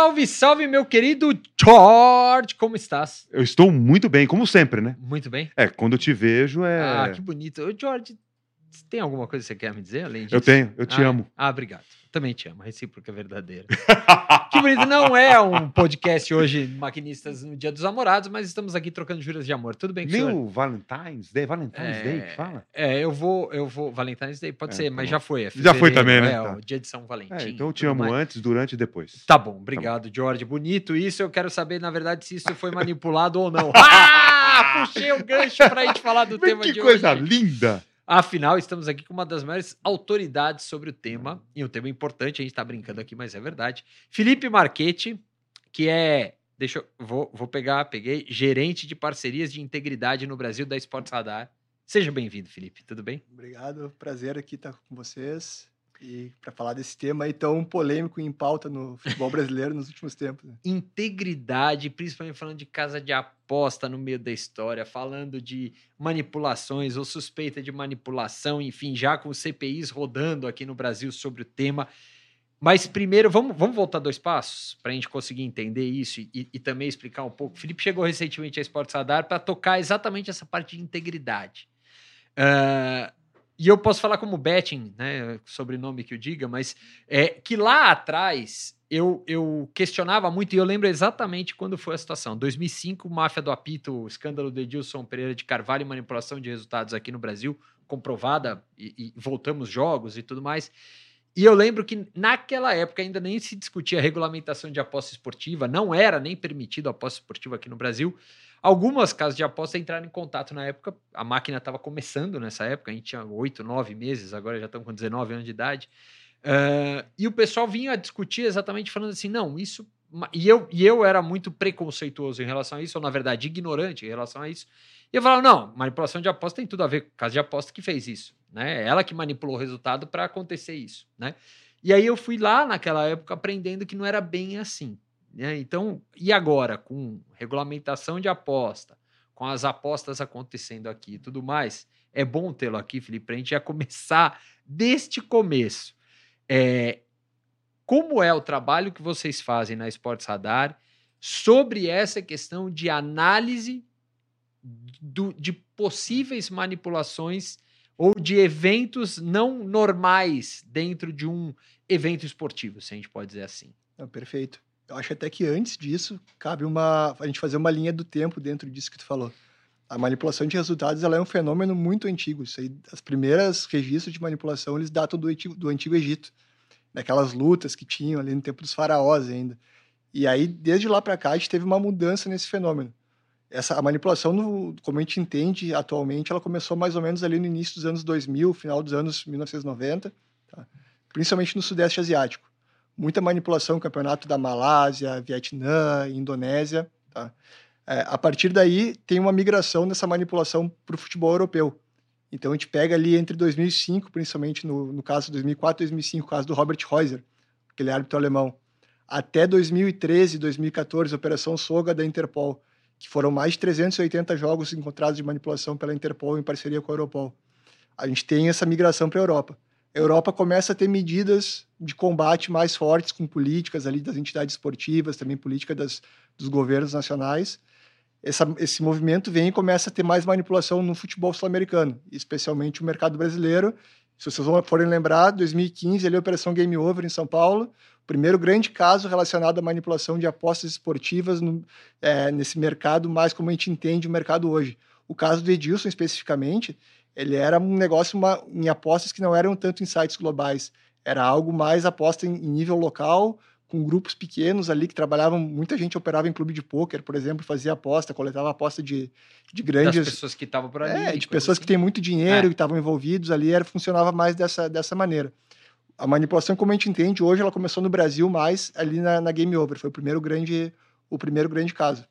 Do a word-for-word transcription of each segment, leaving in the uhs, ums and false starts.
Salve, salve, meu querido George! Como estás? Eu estou muito bem, como sempre, né? Muito bem? É, quando eu te vejo é... Ah, que bonito. Ô, George, tem alguma coisa que você quer me dizer além disso? Eu tenho, eu te ah, amo. É? Ah, obrigado. Também te amo, a recíproca é verdadeira. Que bonito, não é um podcast hoje, Maquinistas no Dia dos Namorados, mas estamos aqui trocando juras de amor. Tudo bem com o senhor? Meu Valentine's Day, Valentine's É, Day que fala? É, eu vou, eu vou, Valentine's Day pode É, ser, tá mas bom. já foi. É Já foi também, né? É, Tá. o dia de São Valentim. É, então eu te tudo amo mais. antes, durante e depois. Tá bom, obrigado, George. Bonito isso. Eu quero saber, na verdade, se isso foi manipulado ou não. Ah! Puxei o gancho pra gente falar do Mas tema que de coisa hoje. linda! Afinal, estamos aqui com uma das maiores autoridades sobre o tema, e um tema importante, a gente tá brincando aqui, mas é verdade. Felipe Marchetti, que é, deixa eu, vou, vou pegar, peguei, gerente de parcerias de integridade no Brasil da Sports Radar. Seja bem-vindo, Felipe, tudo bem? Obrigado, prazer aqui estar com vocês e para falar desse tema aí tão polêmico e em pauta no futebol brasileiro nos últimos tempos. Né? Integridade, principalmente falando de casa de aposta no meio da história, falando de manipulações ou suspeita de manipulação, enfim, já com C P Is rodando aqui no Brasil sobre o tema. Mas primeiro, vamos, vamos voltar dois passos para a gente conseguir entender isso e, e, e também explicar um pouco. O Felipe chegou recentemente à Sports Radar para tocar exatamente essa parte de integridade. Uh, e eu posso falar como betting, né, sobrenome que eu diga, mas é que lá atrás eu, eu questionava muito, e eu lembro exatamente quando foi a situação. dois mil e cinco, máfia do apito, o escândalo do Edilson Pereira de Carvalho e manipulação de resultados aqui no Brasil, comprovada, e, e voltamos jogos e tudo mais. E eu lembro que naquela época ainda nem se discutia a regulamentação de aposta esportiva, não era nem permitido a aposta esportiva aqui no Brasil. Algumas casas de aposta entraram em contato na época, a máquina estava começando nessa época, a gente tinha oito, nove meses, agora já estamos com dezenove anos de idade, uh, e o pessoal vinha a discutir exatamente falando assim, não, isso... E eu, e eu era muito preconceituoso em relação a isso, ou na verdade ignorante em relação a isso, e eu falava, não, manipulação de aposta tem tudo a ver com a casa de aposta que fez isso, né? Ela que manipulou o resultado para acontecer isso, né? E aí eu fui lá naquela época aprendendo que não era bem assim. Né? Então, e agora, com regulamentação de aposta, com as apostas acontecendo aqui e tudo mais, é bom tê-lo aqui, Felipe, para a gente já começar deste começo. É, como é o trabalho que vocês fazem na Sports Radar sobre essa questão de análise do, de possíveis manipulações ou de eventos não normais dentro de um evento esportivo, se a gente pode dizer assim? Não, perfeito. Eu acho até que antes disso, cabe uma, a gente fazer uma linha do tempo dentro disso que tu falou. A manipulação de resultados ela é um fenômeno muito antigo. Isso aí, as primeiras registros de manipulação, eles datam do antigo, do antigo Egito. Daquelas lutas que tinham ali no tempo dos faraós ainda. E aí, desde lá para cá, a gente teve uma mudança nesse fenômeno. Essa, a manipulação, no, como a gente entende atualmente, ela começou mais ou menos ali no início dos anos dois mil, final dos anos mil novecentos e noventa, tá? Principalmente no Sudeste Asiático. Muita manipulação no campeonato da Malásia, Vietnã, Indonésia. Tá? É, a partir daí, tem uma migração dessa manipulação para o futebol europeu. Então, a gente pega ali entre dois mil e cinco, principalmente no, no caso de dois mil e quatro, dois mil e cinco, o caso do Robert Reuser, aquele árbitro alemão, até dois mil e treze, dois mil e quatorze, a Operação Soga da Interpol, que foram mais de trezentos e oitenta jogos encontrados de manipulação pela Interpol em parceria com a Europol. A gente tem essa migração para a Europa. A Europa começa a ter medidas de combate mais fortes com políticas ali das entidades esportivas, também política das, dos governos nacionais. Essa, esse movimento vem e começa a ter mais manipulação no futebol sul-americano, especialmente o mercado brasileiro. Se vocês forem lembrar, dois mil e quinze, ali a Operação Game Over em São Paulo, o primeiro grande caso relacionado à manipulação de apostas esportivas no, é, nesse mercado, mais como a gente entende o mercado hoje. O caso do Edilson, especificamente, ele era um negócio uma, em apostas que não eram tanto em sites globais, era algo mais aposta em, em nível local, com grupos pequenos ali que trabalhavam, muita gente operava em clube de pôquer, por exemplo, fazia aposta, coletava aposta de, de grandes... Das pessoas que estavam por ali. É, de pessoas assim. Que têm muito dinheiro, é. que estavam envolvidos ali, era, funcionava mais dessa, dessa maneira. A manipulação, como a gente entende hoje, ela começou no Brasil mais ali na, na Game Over, foi o primeiro grande, o primeiro grande caso.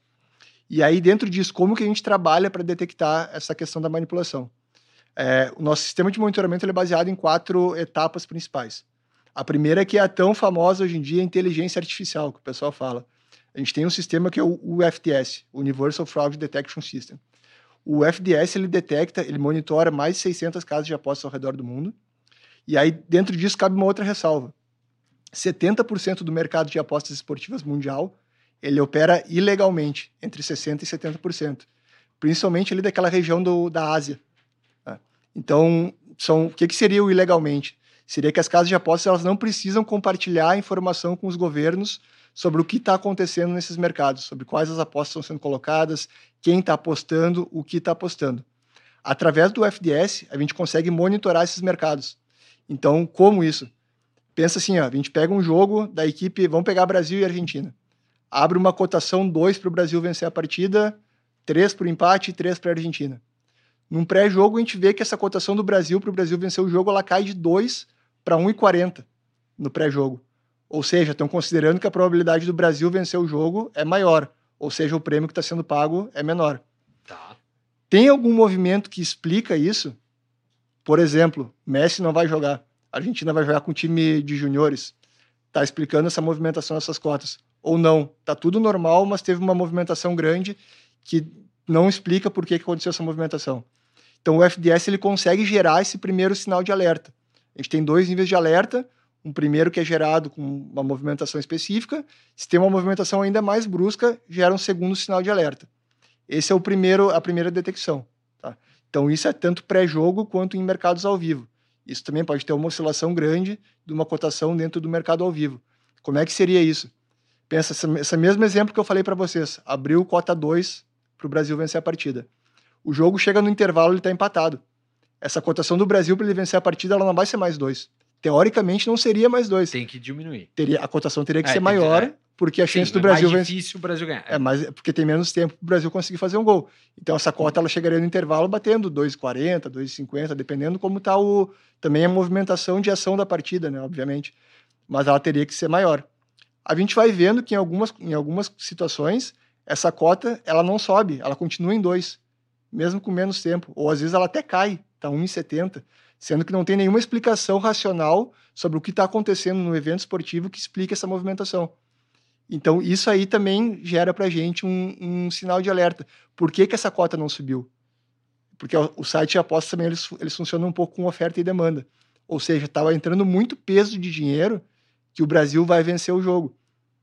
E aí, dentro disso, como que a gente trabalha para detectar essa questão da manipulação? É, o nosso sistema de monitoramento ele é baseado em quatro etapas principais. A primeira, que é a tão famosa hoje em dia, a inteligência artificial, que o pessoal fala. A gente tem um sistema que é o U F D S, Universal Fraud Detection System. O U F D S, ele detecta, ele monitora mais de seiscentas casas de apostas ao redor do mundo. E aí, dentro disso, cabe uma outra ressalva. setenta por cento do mercado de apostas esportivas mundial, ele opera ilegalmente, entre sessenta por cento e setenta por cento. Principalmente ali daquela região do, da Ásia. Tá? Então, são, o que, que seria o ilegalmente? Seria que as casas de apostas elas não precisam compartilhar informação com os governos sobre o que está acontecendo nesses mercados, sobre quais as apostas estão sendo colocadas, quem está apostando, o que está apostando. Através do F D S, a gente consegue monitorar esses mercados. Então, como isso? Pensa assim, ó, a gente pega um jogo da equipe, vamos pegar Brasil e Argentina. Abre uma cotação dois para o Brasil vencer a partida, três para o empate e três para a Argentina. Num pré-jogo, a gente vê que essa cotação do Brasil para o Brasil vencer o jogo, ela cai de dois para um e quarenta no pré-jogo. Ou seja, estão considerando que a probabilidade do Brasil vencer o jogo é maior. Ou seja, o prêmio que está sendo pago é menor. Tá. Tem algum movimento que explica isso? Por exemplo, Messi não vai jogar. A Argentina vai jogar com um time de juniores. Está explicando essa movimentação dessas cotas. Ou não. Está tudo normal, mas teve uma movimentação grande que não explica por que aconteceu essa movimentação. Então, o F D S ele consegue gerar esse primeiro sinal de alerta. A gente tem dois níveis de alerta. Um primeiro que é gerado com uma movimentação específica. Se tem uma movimentação ainda mais brusca, gera um segundo sinal de alerta. Esse é o primeiro, a primeira detecção. Tá? Então, isso é tanto pré-jogo quanto em mercados ao vivo. Isso também pode ter uma oscilação grande de uma cotação dentro do mercado ao vivo. Como é que seria isso? Pensa, esse mesmo exemplo que eu falei para vocês. Abriu cota dois para o Brasil vencer a partida. O jogo chega no intervalo e ele está empatado. Essa cotação do Brasil para ele vencer a partida ela não vai ser mais dois. Teoricamente, não seria mais dois. Tem que diminuir. Teria, a cotação teria que É, ser tem maior, que- é. porque a chance Sim, do é Brasil mais vencer... difícil o Brasil ganhar. É, mas é porque tem menos tempo para o Brasil conseguir fazer um gol. Então, essa cota ela chegaria no intervalo batendo dois e quarenta, dois e cinquenta, dependendo como está o... também a movimentação de ação da partida, né, obviamente. Mas ela teria que ser maior. A gente vai vendo que em algumas, em algumas situações, essa cota ela não sobe, ela continua em dois, mesmo com menos tempo. Ou às vezes ela até cai, está um e setenta, sendo que não tem nenhuma explicação racional sobre o que está acontecendo no evento esportivo que explique essa movimentação. Então, isso aí também gera para a gente um, um sinal de alerta. Por que, que essa cota não subiu? Porque o, o site de apostas também eles, eles funcionam um pouco com oferta e demanda. Ou seja, estava entrando muito peso de dinheiro que o Brasil vai vencer o jogo.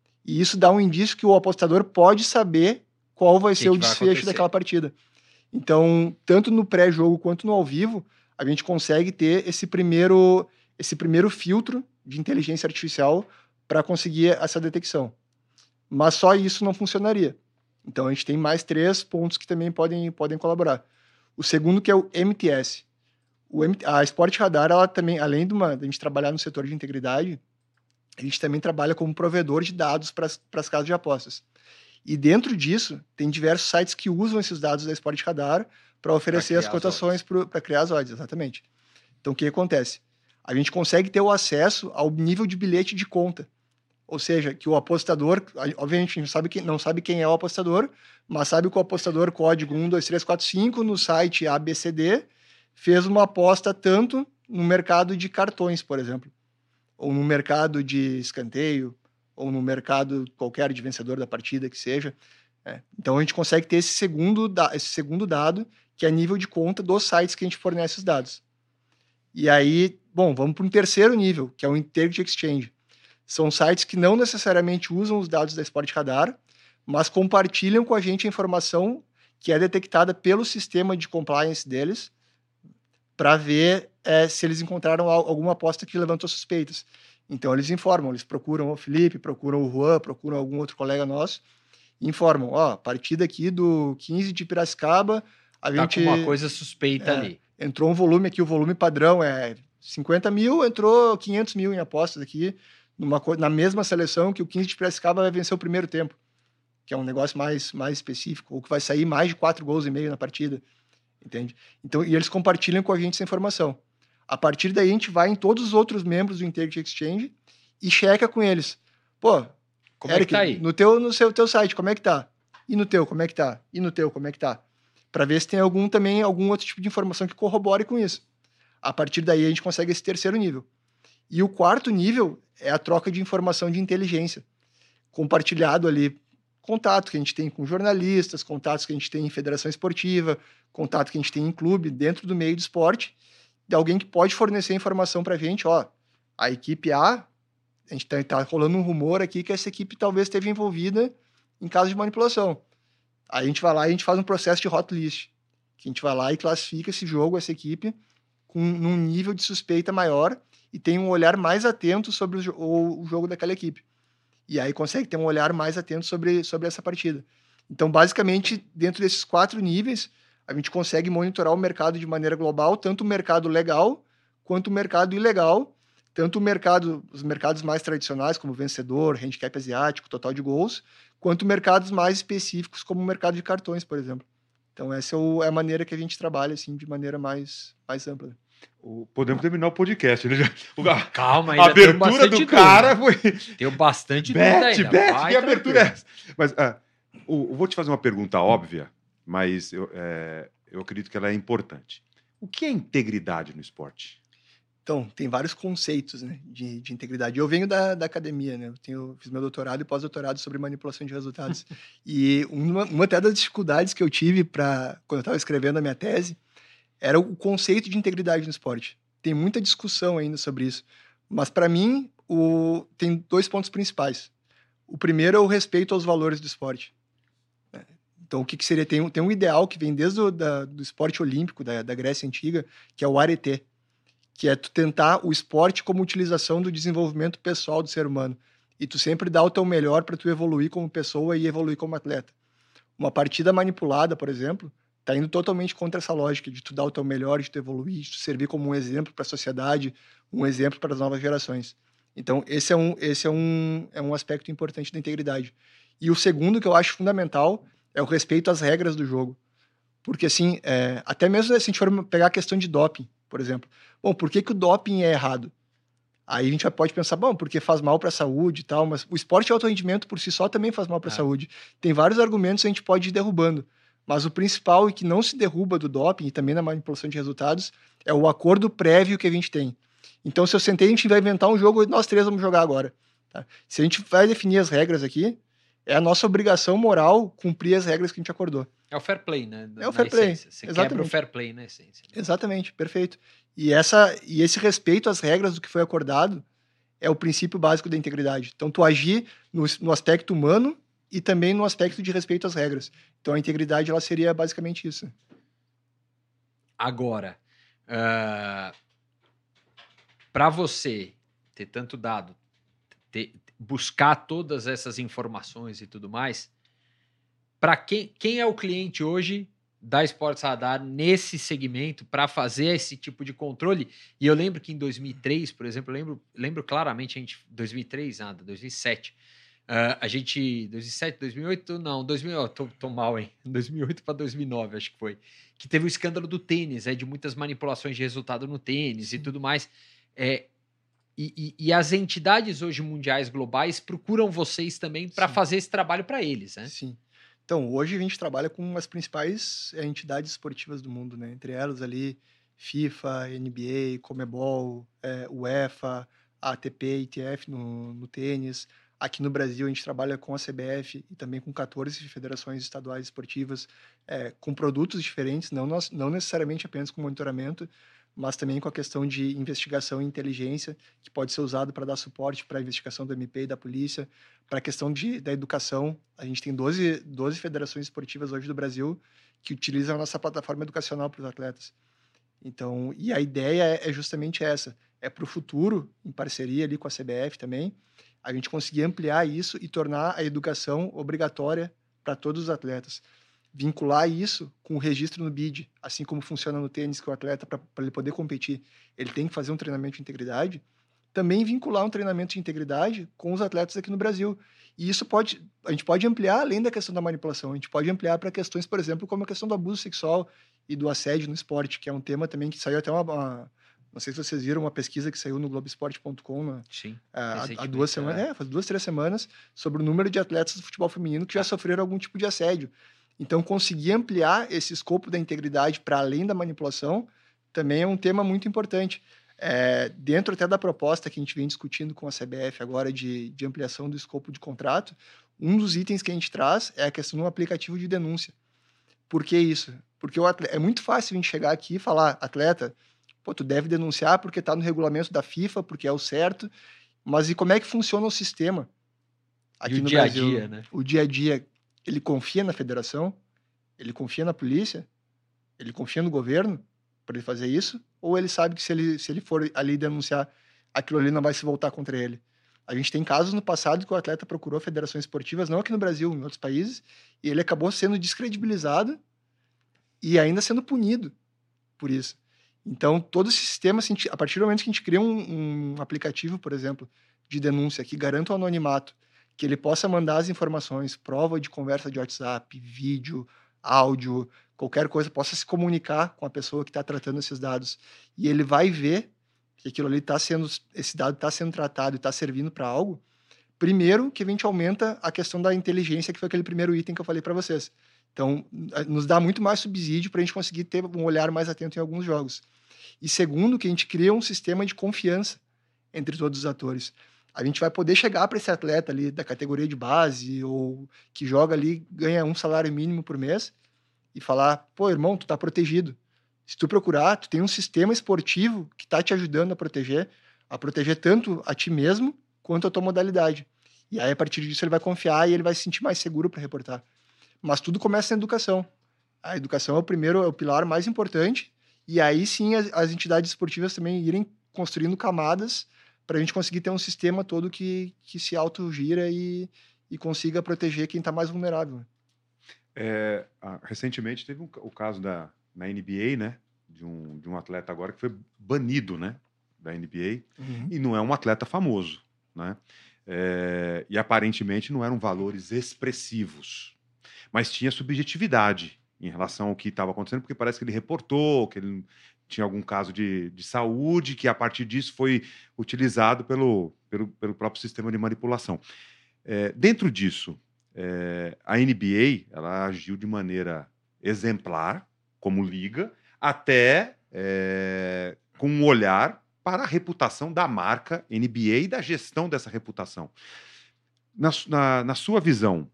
E isso dá um indício que o apostador pode saber qual vai Que ser o que vai desfecho acontecer. daquela partida. Então, tanto no pré-jogo quanto no ao vivo, a gente consegue ter esse primeiro, esse primeiro filtro de inteligência artificial para conseguir essa detecção. Mas só isso não funcionaria. Então, a gente tem mais três pontos que também podem, podem colaborar. O segundo que é o M T S. O M- a Sport Radar, ela também, além de, uma, de a gente trabalhar no setor de integridade, a gente também trabalha como provedor de dados para as casas de apostas. E dentro disso, tem diversos sites que usam esses dados da Sport Radar para oferecer criar as as cotações, para criar as odds, exatamente. Então, o que acontece? A gente consegue ter o acesso ao nível de bilhete de conta. Ou seja, que o apostador, obviamente a gente sabe que, não sabe quem é o apostador, mas sabe que o apostador código um, dois, três, quatro, cinco no site A B C D fez uma aposta tanto no mercado de cartões, por exemplo, ou no mercado de escanteio, ou no mercado qualquer de vencedor da partida que seja. É. Então a gente consegue ter esse segundo, da- esse segundo dado, que é nível de conta dos sites que a gente fornece os dados. E aí, bom, vamos para um terceiro nível, que é o Integrity Exchange. São sites que não necessariamente usam os dados da Sport Radar, mas compartilham com a gente a informação que é detectada pelo sistema de compliance deles para ver é, se eles encontraram al- alguma aposta que levantou suspeitas. Então, eles informam, eles procuram o Felipe, procuram o Juan, procuram algum outro colega nosso, e informam, ó, a partida aqui do quinze de Piracicaba, a Tá gente... com uma coisa suspeita é, ali. entrou um volume aqui, o volume padrão é cinquenta mil, entrou quinhentos mil em apostas aqui, numa, co- na mesma seleção que o quinze de Piracicaba vai vencer o primeiro tempo, que é um negócio mais, mais específico, ou que vai sair mais de quatro gols e meio na partida, entende? Então, e eles compartilham com a gente essa informação. A partir daí, a gente vai em todos os outros membros do Integrity Exchange e checa com eles. Pô, Como Eric, é que tá aí? no teu, no seu teu site, como é que tá? E no teu, como é que tá? E no teu, como é que tá? Para ver se tem algum também, algum outro tipo de informação que corrobore com isso. A partir daí, a gente consegue esse terceiro nível. E o quarto nível é a troca de informação de inteligência, compartilhado ali, contato que a gente tem com jornalistas, contatos que a gente tem em federação esportiva, contato que a gente tem em clube, dentro do meio do esporte, de alguém que pode fornecer informação para a gente, ó, a equipe A a gente tá, tá rolando um rumor aqui que essa equipe talvez esteja envolvida em casos de manipulação. Aí a gente vai lá e a gente faz um processo de hot list, que a gente vai lá e classifica esse jogo, essa equipe, com um nível de suspeita maior e tem um olhar mais atento sobre o, o, o jogo daquela equipe. E aí consegue ter um olhar mais atento sobre, sobre essa partida. Então, basicamente, dentro desses quatro níveis, a gente consegue monitorar o mercado de maneira global, tanto o mercado legal quanto o mercado ilegal, tanto o mercado, os mercados mais tradicionais, como vencedor, handicap asiático, total de gols, quanto mercados mais específicos, como o mercado de cartões, por exemplo. Então, essa é, o, é a maneira que a gente trabalha, assim, de maneira mais, mais ampla. O- Podemos terminar o podcast. Né? Já- o- Calma, A ainda tenho abertura bastante do dúvida. cara foi. Tenho bastante dúvida Bet, ainda. bet, Vai que abertura é tranquilo. essa? Mas ah, o- eu vou te fazer uma pergunta óbvia, mas eu, é, eu acredito que ela é importante. O que é integridade no esporte? Então, tem vários conceitos, né, de, de integridade. Eu venho da, da academia, né? Eu tenho, fiz meu doutorado e pós-doutorado sobre manipulação de resultados. E uma, uma até das dificuldades que eu tive para quando eu estava escrevendo a minha tese era o conceito de integridade no esporte. Tem muita discussão ainda sobre isso. Mas, para mim, o, tem dois pontos principais. O primeiro é o respeito aos valores do esporte. né? Então, o que, que seria? Tem, um- tem um ideal que vem desde o da, do esporte olímpico, da, da Grécia Antiga, que é o arete, que é tu tentar o esporte como utilização do desenvolvimento pessoal do ser humano. E tu sempre dá o teu melhor para tu evoluir como pessoa e evoluir como atleta. Uma partida manipulada, por exemplo, tá indo totalmente contra essa lógica de tu dar o teu melhor, de tu evoluir, de tu servir como um exemplo para a sociedade, um exemplo para as novas gerações. Então, esse é um, esse é um, é um aspecto importante da integridade. E o segundo que eu acho fundamental é o respeito às regras do jogo. Porque, assim, é, até mesmo se a gente for pegar a questão de doping, por exemplo. Bom, por que, que o doping é errado? Aí a gente já pode pensar, bom, porque faz mal para a saúde e tal, mas o esporte de alto rendimento por si só também faz mal para a É. saúde. Tem vários argumentos que a gente pode ir derrubando. Mas o principal e que não se derruba do doping e também na manipulação de resultados é o acordo prévio que a gente tem. Então, se eu sentei, a gente vai inventar um jogo e nós três vamos jogar agora. Tá? Se a gente vai definir as regras aqui, é a nossa obrigação moral cumprir as regras que a gente acordou. É o fair play, né? É o Na fair play, essência. Você quebra o exatamente. fair play na essência. Exatamente, perfeito. E, essa, e esse respeito às regras do que foi acordado é o princípio básico da integridade. Então, tu agir no, no aspecto humano e também no aspecto de respeito às regras. Então, a integridade ela seria basicamente isso. Agora, para você ter tanto dado, ter- buscar todas essas informações e tudo mais, para quem, quem é o cliente hoje da Sports Radar nesse segmento para fazer esse tipo de controle? E eu lembro que em dois mil e três, por exemplo, eu lembro, lembro claramente, a gente, dois mil e três, nada, dois mil e sete, ah, a gente, dois mil e sete, dois mil e oito, não, dois mil, ó, tô, tô mal, hein, dois mil e oito para dois mil e nove, acho que foi, que teve o escândalo do tênis, é, de muitas manipulações de resultado no tênis e tudo mais. É, e, e- e as entidades hoje mundiais globais procuram vocês também para Sim. fazer esse trabalho para eles, né? Sim. Então, hoje a gente trabalha com as principais eh, entidades esportivas do mundo, né? Entre elas ali, FIFA, N B A, Comebol, eh, UEFA, A T P, I T F no, no tênis. Aqui no Brasil, a gente trabalha com a C B F e também com quatorze federações estaduais esportivas, eh, com produtos diferentes, não, nós- não necessariamente apenas com monitoramento, mas também com a questão de investigação e inteligência, que pode ser usado para dar suporte para a investigação do M P e da polícia, para a questão de, da educação. A gente tem doze, doze federações esportivas hoje do Brasil que utilizam a nossa plataforma educacional para os atletas. Então, e a ideia é, é justamente essa, é para o futuro, em parceria ali com a C B F também, a gente conseguir ampliar isso e tornar a educação obrigatória para todos os atletas. Vincular isso com o registro no B I D, assim como funciona no tênis, que o atleta, para ele poder competir, ele tem que fazer um treinamento de integridade, também vincular um treinamento de integridade com os atletas aqui no Brasil. E isso pode, a gente pode ampliar além da questão da manipulação, a gente pode ampliar para questões, por exemplo, como a questão do abuso sexual e do assédio no esporte, que é um tema também que saiu até uma, uma- não sei se vocês viram uma pesquisa que saiu no Globoesporte ponto com na- Sim. há, há Recentemente, duas semanas, é. é, faz duas, três semanas, sobre o número de atletas do futebol feminino que já sofreram algum tipo de assédio. Então, conseguir ampliar esse escopo da integridade para além da manipulação também é um tema muito importante. É, dentro até da proposta que a gente vem discutindo com a C B F agora de, de ampliação do escopo de contrato, um dos itens que a gente traz é a questão do aplicativo de denúncia. Por que isso? Porque o atleta, é muito fácil a gente chegar aqui e falar, atleta, pô, tu deve denunciar porque está no regulamento da FIFA, porque é o certo, Mas e como é que funciona o sistema aqui E o no dia a Brasil? dia, né? O dia a dia, ele confia na federação? Ele confia na polícia? Ele confia no governo para ele fazer isso? Ou ele sabe que se ele, se ele for ali denunciar, aquilo ali não vai se voltar contra ele? A gente tem casos no passado que o atleta procurou federações esportivas, não aqui no Brasil, em outros países, e ele acabou sendo descredibilizado e ainda sendo punido por isso. Então, todo esse sistema, assim, a partir do momento que a gente cria um, um aplicativo, por exemplo, de denúncia que garanta o anonimato, que ele possa mandar as informações, prova de conversa de WhatsApp, vídeo, áudio, qualquer coisa, possa se comunicar com a pessoa que está tratando esses dados, e ele vai ver que aquilo ali está sendo, esse dado está sendo tratado e está servindo para algo. Primeiro, que a gente aumenta a questão da inteligência, que foi aquele primeiro item que eu falei para vocês. Então, nos dá muito mais subsídio para a gente conseguir ter um olhar mais atento em alguns jogos. E segundo, que a gente cria um sistema de confiança entre todos os atores. A gente vai poder chegar para esse atleta ali da categoria de base ou que joga ali, ganha um salário mínimo por mês e falar, pô, irmão, tu tá protegido. Se tu procurar, tu tem um sistema esportivo que tá te ajudando a proteger, a proteger tanto a ti mesmo quanto a tua modalidade. E aí, a partir disso, ele vai confiar e ele vai se sentir mais seguro para reportar. Mas tudo começa na educação. A educação é o primeiro, é o pilar mais importante, e aí sim as, as entidades esportivas também irem construindo camadas para a gente conseguir ter um sistema todo que, que se autogira e, e consiga proteger quem está mais vulnerável. É, ah, recentemente teve um, o caso da, na N B A, né? De um, de um atleta agora que foi banido, né? Da N B A, Uhum. e não é um atleta famoso, né? É, e aparentemente não eram valores expressivos, mas tinha subjetividade em relação ao que estava acontecendo, porque parece que ele reportou que ele tinha algum caso de, de saúde, que a partir disso foi utilizado pelo, pelo, pelo próprio sistema de manipulação. É, dentro disso, é, a N B A ela agiu de maneira exemplar, como liga, até é, com um olhar para a reputação da marca N B A e da gestão dessa reputação. Na, na, na sua visão,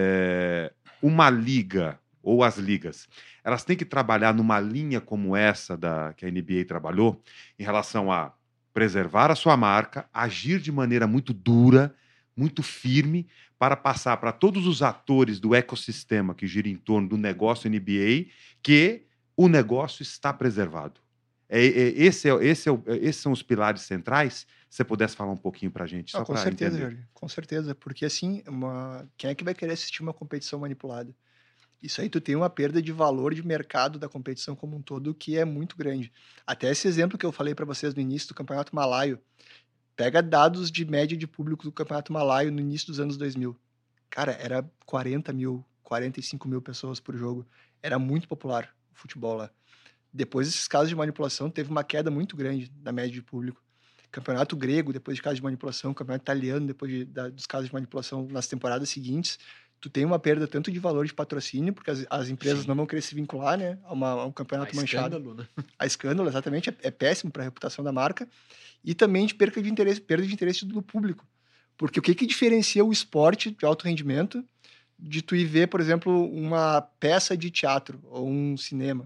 é, uma liga ou as ligas, elas têm que trabalhar numa linha como essa da, que a N B A trabalhou, em relação a preservar a sua marca, agir de maneira muito dura, muito firme, para passar para todos os atores do ecossistema que gira em torno do negócio N B A que o negócio está preservado. É, é, esse é, esse é, esses são os pilares centrais. Se você pudesse falar um pouquinho para a gente, só Ah, com para certeza, entender. Jorge. Com certeza, porque assim, uma... quem é que vai querer assistir uma competição manipulada? Isso aí tu tem uma perda de valor de mercado da competição como um todo que é muito grande. Até esse exemplo que eu falei para vocês no início do Campeonato Malaio, pega dados de média de público do Campeonato Malaio no início dos anos dois mil. Cara, era quarenta mil, quarenta e cinco mil pessoas por jogo. Era muito popular o futebol lá. Depois desses casos de manipulação, teve uma queda muito grande na média de público. Campeonato grego, depois de casos de manipulação, campeonato italiano, depois de, da, dos casos de manipulação nas temporadas seguintes, tu tem uma perda tanto de valor de patrocínio, porque as, as empresas Sim. não vão querer se vincular, né, a, uma, a um campeonato A manchado. escândalo, né? A escândalo, exatamente, é, é péssimo para a reputação da marca, e também de perda de interesse, perda de interesse do público. Porque o que, que diferencia o esporte de alto rendimento de tu ir ver, por exemplo, uma peça de teatro ou um cinema?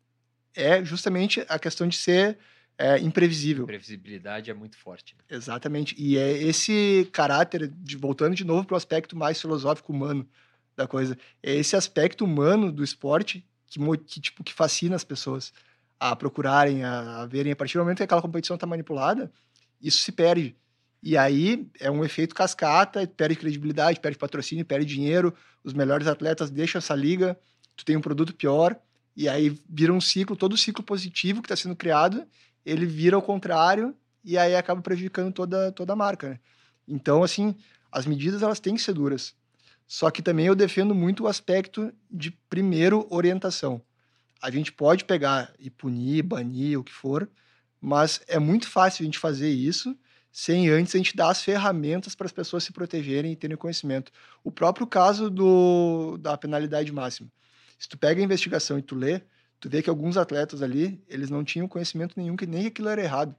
É justamente a questão de ser é, imprevisível. A previsibilidade é muito forte. Né? Exatamente. E é esse caráter, de, voltando de novo para o aspecto mais filosófico humano da coisa, é esse aspecto humano do esporte que, que, tipo, que fascina as pessoas a procurarem, a, a verem. A partir do momento que aquela competição está manipulada, isso se perde. E aí é um efeito cascata, perde credibilidade, perde patrocínio, perde dinheiro, os melhores atletas deixam essa liga, tu tem um produto pior, e aí vira um ciclo, todo o ciclo positivo que está sendo criado, ele vira ao contrário, e aí acaba prejudicando toda, toda a marca, né? Então, assim, as medidas elas têm que ser duras. Só que também eu defendo muito o aspecto de, primeiro, orientação. A gente pode pegar e punir, banir, o que for, mas é muito fácil a gente fazer isso sem antes a gente dar as ferramentas para as pessoas se protegerem e terem conhecimento. O próprio caso do, da penalidade máxima. Se tu pega a investigação e tu lê, tu vê que alguns atletas ali, eles não tinham conhecimento nenhum que nem aquilo era errado.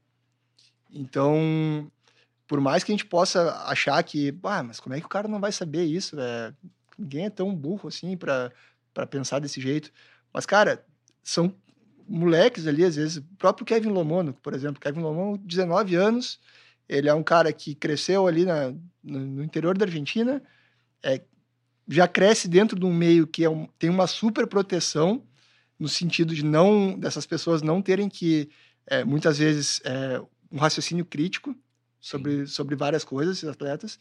Então, por mais que a gente possa achar que, ah, mas como é que o cara não vai saber isso? É, ninguém é tão burro assim para pensar desse jeito. Mas, cara, são moleques ali, às vezes, o próprio Kevin Lomono, por exemplo. Kevin Lomono, dezenove anos, Ele é um cara que cresceu ali na, no, no interior da Argentina, é, já cresce dentro de um meio que é um, tem uma super proteção, no sentido de não dessas pessoas não terem que, é, muitas vezes, é, um raciocínio crítico sobre, sobre várias coisas, esses atletas.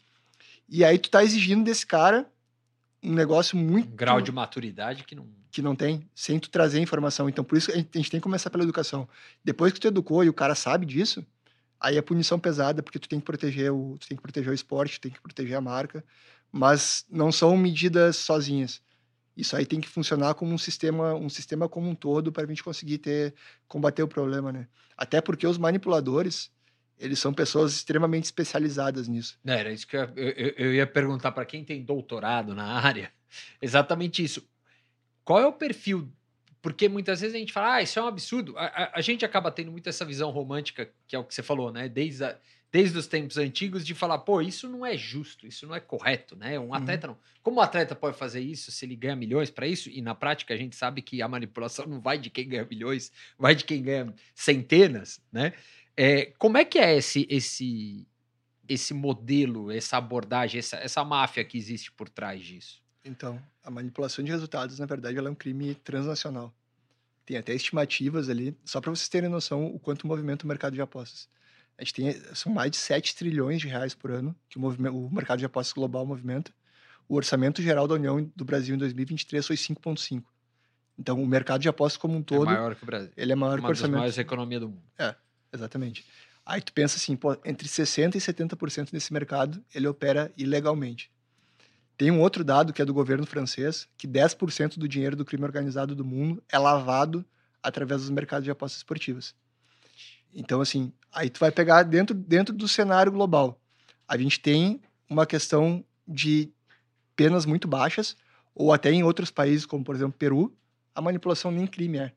E aí tu tá exigindo desse cara um negócio muito... Um grau de maturidade que não... que não tem, sem tu trazer informação. Então, por isso que a gente, a gente tem que começar pela educação. Depois que tu educou e o cara sabe disso, aí é punição pesada, porque tu tem que proteger o, tu tem que proteger o esporte, tu tem que proteger a marca, mas não são medidas sozinhas. Isso aí tem que funcionar como um sistema, um sistema como um todo para a gente conseguir ter, combater o problema, né? Até porque os manipuladores, eles são pessoas extremamente especializadas nisso. Não, era isso que eu, eu, eu ia perguntar para quem tem doutorado na área, exatamente isso. Qual é o perfil? Porque muitas vezes a gente fala, ah, isso é um absurdo. A, a, a gente acaba tendo muito essa visão romântica, que é o que você falou, né? Desde, a, desde os tempos antigos, de falar, pô, isso não é justo, isso não é correto, né? Um atleta não. Como um atleta pode fazer isso se ele ganha milhões para isso? E na prática a gente sabe que a manipulação não vai de quem ganha milhões, vai de quem ganha centenas, né? É, como é que é esse, esse, esse modelo, essa abordagem, essa, essa máfia que existe por trás disso? Então, a manipulação de resultados, na verdade, ela é um crime transnacional. Tem até estimativas ali, só para vocês terem noção o quanto movimenta o mercado de apostas. A gente tem, são mais de sete trilhões de reais por ano que o, movimento, o mercado de apostas global movimenta. O orçamento geral da União do Brasil em dois mil e vinte e três foi cinco vírgula cinco. Então, o mercado de apostas como um todo... É maior que o Brasil. Ele é maior Uma que o orçamento. Uma das maiores economias do mundo. É, exatamente. Aí tu pensa assim, pô, entre sessenta por cento e setenta por cento desse mercado, ele opera ilegalmente. Tem um outro dado que é do governo francês, que dez por cento do dinheiro do crime organizado do mundo é lavado através dos mercados de apostas esportivas. Então, assim, aí tu vai pegar dentro, dentro do cenário global. A gente tem uma questão de penas muito baixas, ou até em outros países, como, por exemplo, Peru, a manipulação nem crime é.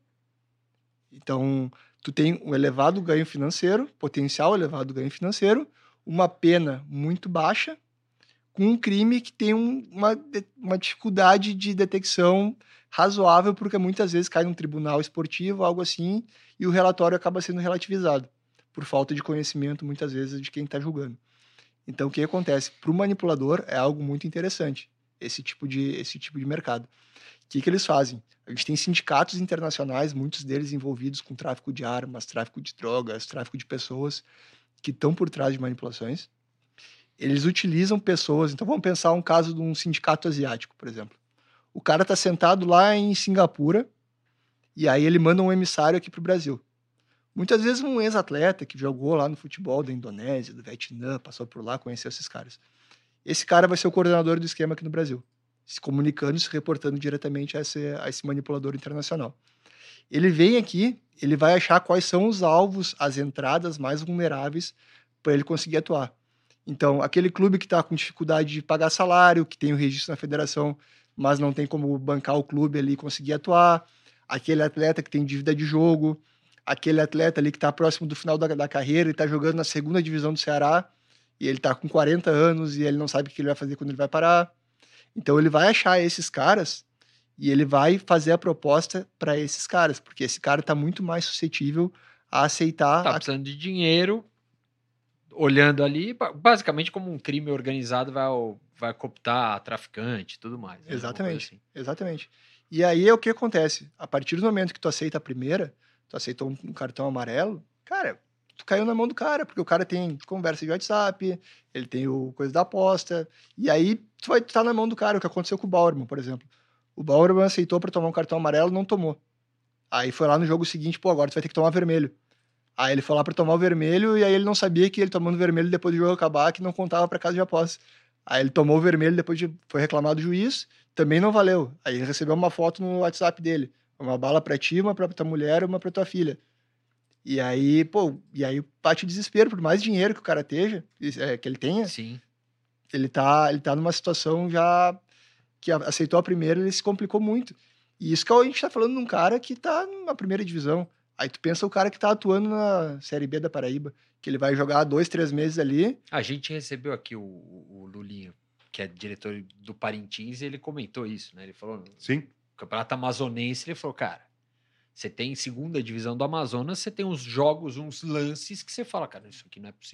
Então, tu tem um elevado ganho financeiro, potencial elevado ganho financeiro, uma pena muito baixa, com um crime que tem um, uma, uma dificuldade de detecção razoável, porque muitas vezes cai num tribunal esportivo, algo assim, e o relatório acaba sendo relativizado, por falta de conhecimento, muitas vezes, de quem está julgando. Então, o que acontece? Para o manipulador, é algo muito interessante, esse tipo de, esse tipo de mercado. O que, que eles fazem? A gente tem sindicatos internacionais, muitos deles envolvidos com tráfico de armas, tráfico de drogas, tráfico de pessoas, que estão por trás de manipulações. Eles utilizam pessoas... Então, vamos pensar um caso de um sindicato asiático, por exemplo. O cara está sentado lá em Singapura e aí ele manda um emissário aqui para o Brasil. Muitas vezes um ex-atleta que jogou lá no futebol da Indonésia, do Vietnã, passou por lá, conheceu esses caras. Esse cara vai ser o coordenador do esquema aqui no Brasil, se comunicando e se reportando diretamente a esse, a esse manipulador internacional. Ele vem aqui, ele vai achar quais são os alvos, as entradas mais vulneráveis para ele conseguir atuar. Então, aquele clube que está com dificuldade de pagar salário, que tem o registro na federação, mas não tem como bancar o clube ali e conseguir atuar. Aquele atleta que tem dívida de jogo. Aquele atleta ali que está próximo do final da, da carreira e está jogando na segunda divisão do Ceará e ele está com quarenta anos e ele não sabe o que ele vai fazer quando ele vai parar. Então, ele vai achar esses caras e ele vai fazer a proposta para esses caras, porque esse cara está muito mais suscetível a aceitar... Tá precisando de dinheiro... Olhando ali, basicamente como um crime organizado vai, vai cooptar traficante e tudo mais. Né? Exatamente, assim. exatamente. E aí é o que acontece. A partir do momento que tu aceita a primeira, tu aceitou um, um cartão amarelo, cara, tu caiu na mão do cara, porque o cara tem conversa de WhatsApp, ele tem o coisa da aposta, e aí tu vai estar tá na mão do cara, o que aconteceu com o Bauerman, por exemplo. O Bauerman aceitou para tomar um cartão amarelo, não tomou. Aí foi lá no jogo seguinte, pô, agora tu vai ter que tomar vermelho. Aí ele foi lá pra tomar o vermelho e aí ele não sabia que ele tomando vermelho depois do jogo acabar, que não contava pra casa de apostas. Aí ele tomou o vermelho, depois de, foi reclamado do juiz, também não valeu. Aí ele recebeu uma foto no WhatsApp dele. Uma bala pra ti, uma pra tua mulher e uma pra tua filha. E aí, pô, e aí bate o desespero, por mais dinheiro que o cara esteja, é, que ele tenha, Sim. Ele, tá, ele tá numa situação já que aceitou a primeira, ele se complicou muito. E isso que a gente tá falando de um cara que tá na primeira divisão. Aí tu pensa o cara que tá atuando na Série B da Paraíba, que ele vai jogar dois, três meses ali. A gente recebeu aqui o, o Lulinho, que é diretor do Parintins, e ele comentou isso, né? Ele falou, Sim. no Campeonato Amazonense, ele falou, cara, você tem segunda divisão do Amazonas, você tem uns jogos, uns lances que você fala, cara, isso aqui não é possível.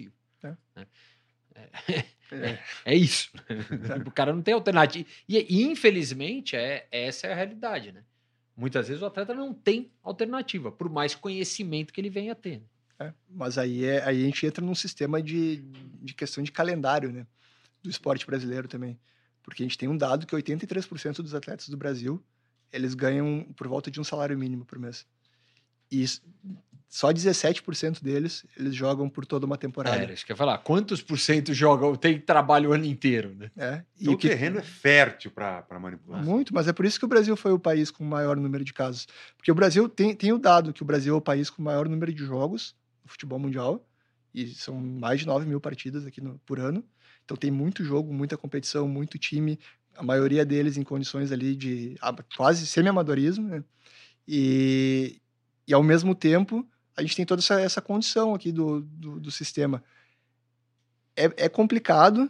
É. Né? É, é, é isso. O cara não tem alternativa. E, e infelizmente, é, essa é a realidade, né? Muitas vezes o atleta não tem alternativa, por mais conhecimento que ele venha a ter. Né? É, mas aí, é, aí a gente entra num sistema de, de questão de calendário, né? Do esporte brasileiro também. Porque a gente tem um dado que oitenta e três por cento dos atletas do Brasil, eles ganham por volta de um salário mínimo por mês. E só dezessete por cento deles, eles jogam por toda uma temporada. É, isso que eu ia falar. Quantos por cento jogam, tem trabalho o ano inteiro, né? É, e então o que... terreno é fértil para manipular. Muito, mas é por isso que o Brasil foi o país com o maior número de casos. Porque o Brasil tem, tem o dado que o Brasil é o país com o maior número de jogos no futebol mundial, e são mais de nove mil partidas aqui no, por ano. Então tem muito jogo, muita competição, muito time, a maioria deles em condições ali de quase semi-amadorismo, né? E, e ao mesmo tempo, a gente tem toda essa, essa condição aqui do, do, do sistema. É, é complicado,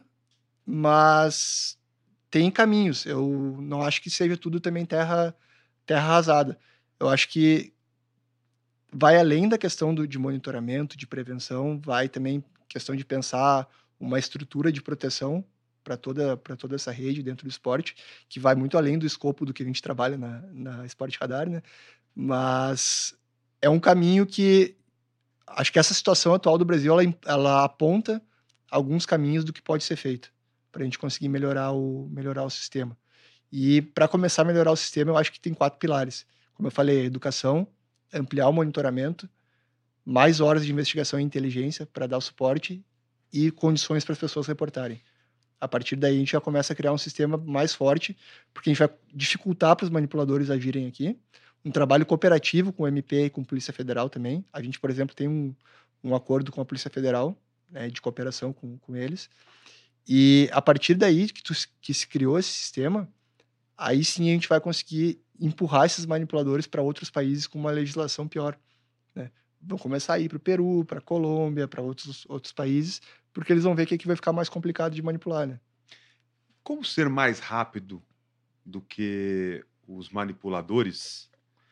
mas tem caminhos. Eu não acho que seja tudo também terra, terra arrasada. Eu acho que vai além da questão do, de monitoramento, de prevenção, vai também questão de pensar uma estrutura de proteção para toda, para toda essa rede dentro do esporte, que vai muito além do escopo do que a gente trabalha na, na Sport Radar, né? Mas é um caminho que acho que essa situação atual do Brasil, ela, ela aponta alguns caminhos do que pode ser feito para a gente conseguir melhorar o, melhorar o sistema. E para começar a melhorar o sistema, eu acho que tem quatro pilares. Como eu falei, educação, ampliar o monitoramento, mais horas de investigação e inteligência para dar o suporte e condições para as pessoas reportarem. A partir daí, a gente já começa a criar um sistema mais forte, porque a gente vai dificultar para os manipuladores agirem aqui. Um trabalho cooperativo com o M P e com a Polícia Federal também. A gente, por exemplo, tem um, um acordo com a Polícia Federal, né, de cooperação com, com eles. E a partir daí que, tu, que se criou esse sistema, aí sim a gente vai conseguir empurrar esses manipuladores para outros países com uma legislação pior. Né? Vão começar a ir para o Peru, para a Colômbia, para outros, outros países, porque eles vão ver que aqui vai ficar mais complicado de manipular. Né? Como ser mais rápido do que os manipuladores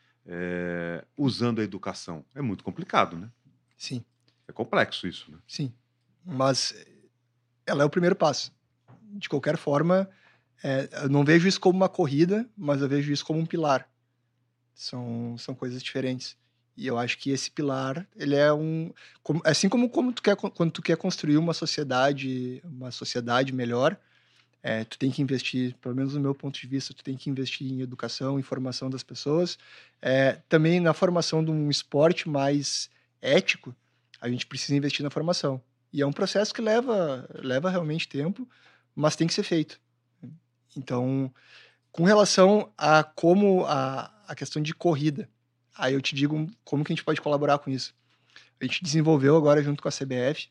é, usando a educação? É muito complicado, né? Sim. É complexo isso, né? Sim. Mas ela é o primeiro passo. De qualquer forma, é, eu não vejo isso como uma corrida, mas eu vejo isso como um pilar. São, são coisas diferentes. E eu acho que esse pilar, ele é um... Como, assim como, como tu quer, quando tu quer construir uma sociedade, uma sociedade melhor, é, tu tem que investir, pelo menos no meu ponto de vista, tu tem que investir em educação, em formação das pessoas. É, também na formação de um esporte mais ético, a gente precisa investir na formação. E é um processo que leva, leva realmente tempo, mas tem que ser feito. Então, com relação a como a, a questão de corrida, aí eu te digo como que a gente pode colaborar com isso. A gente desenvolveu agora, junto com a C B F,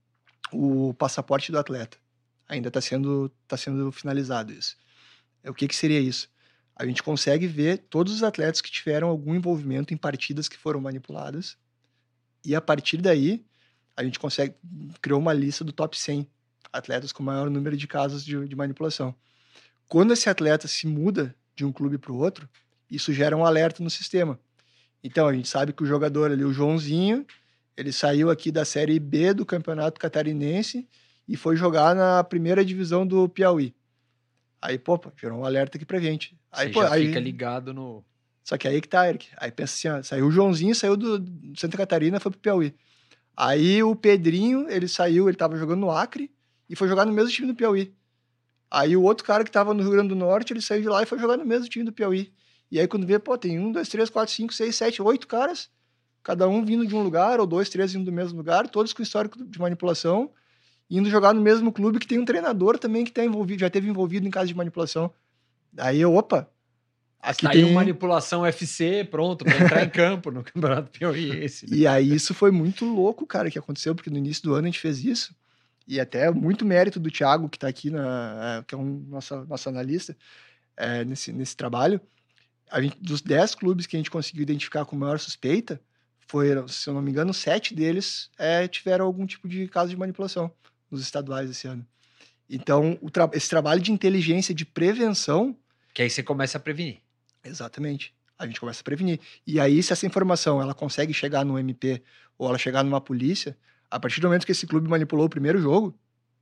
o passaporte do atleta. Ainda está sendo, tá sendo finalizado isso. O que, que seria isso? A gente consegue ver todos os atletas que tiveram algum envolvimento em partidas que foram manipuladas, e a partir daí, a gente consegue criou uma lista do top cem atletas com maior número de casos de, de manipulação. Quando esse atleta se muda de um clube para o outro, isso gera um alerta no sistema. Então, a gente sabe que o jogador ali, o Joãozinho, ele saiu aqui da Série B do Campeonato Catarinense e foi jogar na primeira divisão do Piauí. Aí, pô, gerou um alerta aqui pra gente. Aí, Você pô, já aí... fica ligado no... Só que aí que tá, Eric. Aí pensa assim, ó, saiu o Joãozinho, saiu do Santa Catarina, foi pro Piauí. Aí o Pedrinho, ele saiu, ele tava jogando no Acre e foi jogar no mesmo time do Piauí. Aí o outro cara que tava no Rio Grande do Norte, ele saiu de lá e foi jogar no mesmo time do Piauí. E aí quando vê, pô, tem um, dois, três, quatro, cinco, seis, sete, oito caras, cada um vindo de um lugar, ou dois, três vindo do mesmo lugar, todos com histórico de manipulação, indo jogar no mesmo clube que tem um treinador também que tá envolvido, já teve envolvido em caso de manipulação. Aí eu, opa, aqui tá tem... aí manipulação F C, pronto, para entrar em campo no Campeonato Piauiense. Né? E aí isso foi muito louco, cara, que aconteceu, porque no início do ano a gente fez isso, e até muito mérito do Thiago, que tá aqui, na, que é um nosso, nosso analista é, nesse, nesse trabalho. A gente, dos dez clubes que a gente conseguiu identificar com maior suspeita, foi, se eu não me engano, sete deles é, tiveram algum tipo de caso de manipulação nos estaduais esse ano. Então, o tra esse trabalho de inteligência, de prevenção... Que aí você começa a prevenir. Exatamente. A gente começa a prevenir. E aí, se essa informação ela consegue chegar no M P ou ela chegar numa polícia, A partir do momento que esse clube manipulou o primeiro jogo,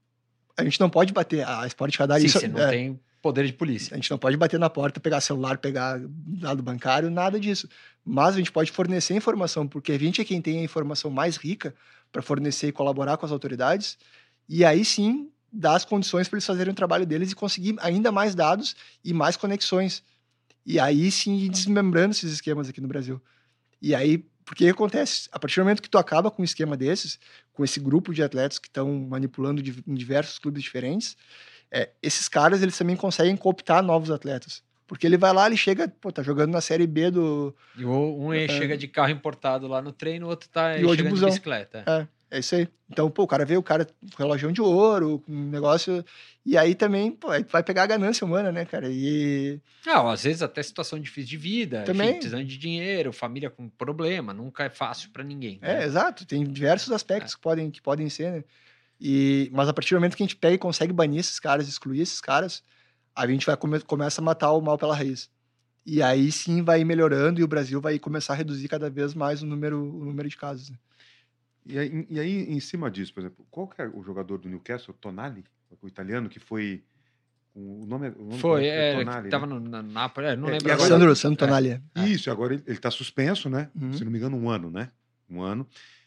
a gente não pode bater. A Sport Radar... Sim, isso, você não é, tem poder de polícia. A gente não pode bater na porta, pegar celular, pegar dado bancário, nada disso. Mas a gente pode fornecer informação, porque a gente é quem tem a informação mais rica para fornecer e colaborar com as autoridades, e aí sim dar as condições para eles fazerem o trabalho deles e conseguir ainda mais dados e mais conexões. E aí sim ir desmembrando esses esquemas aqui no Brasil. E aí, porque acontece? A partir do momento que tu acaba com um esquema desses, com esse grupo de atletas que estão manipulando em diversos clubes diferentes, É, esses caras, eles também conseguem cooptar novos atletas. Porque ele vai lá, ele chega, pô, tá jogando na Série B do... E um é, chega de carro importado lá no treino, o outro tá E o de chegando de busão. bicicleta. É, é isso aí. Então, pô, o cara vê o cara com relógio de ouro, com um negócio... E aí também, pô, aí vai pegar a ganância humana, né, cara? E... Ah, ó, às vezes até situação difícil de vida, Também. enfim, precisando de dinheiro, família com problema, nunca é fácil para ninguém. É, Né? exato. Tem diversos aspectos é. que, podem, que podem ser, né? E, mas a partir do momento que a gente pega e consegue banir esses caras, excluir esses caras, a gente vai come, começa a matar o mal pela raiz. E aí sim vai melhorando e o Brasil vai começar a reduzir cada vez mais o número, o número de casos. Né? E, aí, e aí, em cima disso, por exemplo, qual que é o jogador do Newcastle? Tonali? O italiano que foi... O nome, o nome foi, é, é, Tonali, que tava né? no na Nápoles, é, não É, lembro e agora. agora- Sandro, Sandro Tonali. É. Isso, agora ele está suspenso, né? Uhum. Se não me engano, um ano, né? Um ano.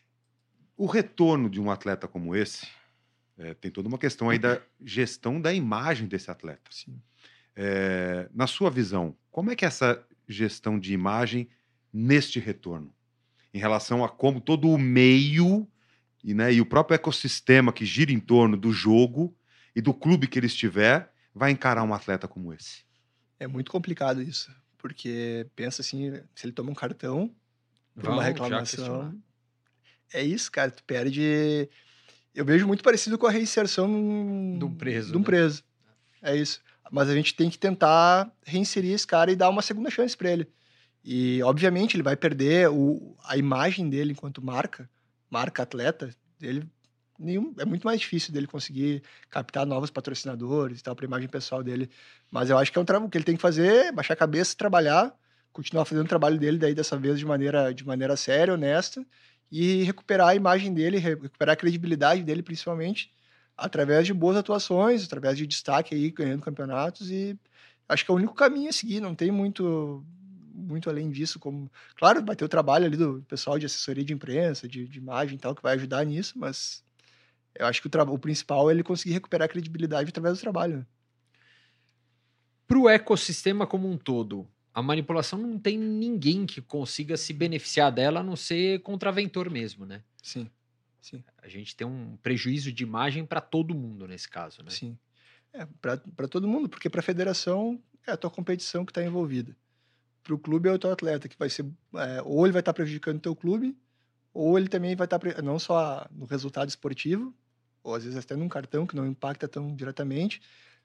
O retorno de um atleta como esse, é, tem toda uma questão aí da gestão da imagem desse atleta. Sim. É, na sua visão, como é que é essa gestão de imagem neste retorno? Em relação a como todo o meio e, né, e o próprio ecossistema que gira em torno do jogo e do clube que ele estiver vai encarar um atleta como esse? É muito complicado isso, porque pensa assim, se ele toma um cartão por Vão uma já reclamação, questionar. é isso, cara, tu perde... Eu vejo muito parecido com a reinserção num- De um preso, de um né? preso. É isso. Mas a gente tem que tentar reinserir esse cara e dar uma segunda chance para ele. E, obviamente, ele vai perder o, a imagem dele enquanto marca, marca atleta. Ele, nenhum, é muito mais difícil dele conseguir captar novos patrocinadores e tal, para a imagem pessoal dele. Mas eu acho que é um trabalho que ele tem que fazer, baixar a cabeça, trabalhar, continuar fazendo o trabalho dele, daí dessa vez de maneira, de maneira séria, honesta, e recuperar a imagem dele, recuperar a credibilidade dele, principalmente, através de boas atuações, através de destaque aí, ganhando campeonatos, e acho que é o único caminho a seguir, não tem muito muito além disso, como... Claro, vai ter o trabalho ali do pessoal de assessoria de imprensa, de, de imagem e tal, que vai ajudar nisso, mas eu acho que o, tra... o principal é ele conseguir recuperar a credibilidade através do trabalho. Né? Para o ecossistema como um todo, a manipulação não tem ninguém que consiga se beneficiar dela, a não ser contraventor mesmo, né? Sim, sim. A gente tem um prejuízo de imagem para todo mundo nesse caso, né? Sim. É, para todo mundo, porque para a federação é a tua competição que está envolvida. Para o clube é o teu atleta, que vai ser... É, ou ele vai estar tá prejudicando o teu clube, ou ele também vai estar... Tá, não só no resultado esportivo, ou às vezes até num cartão que não impacta tão diretamente,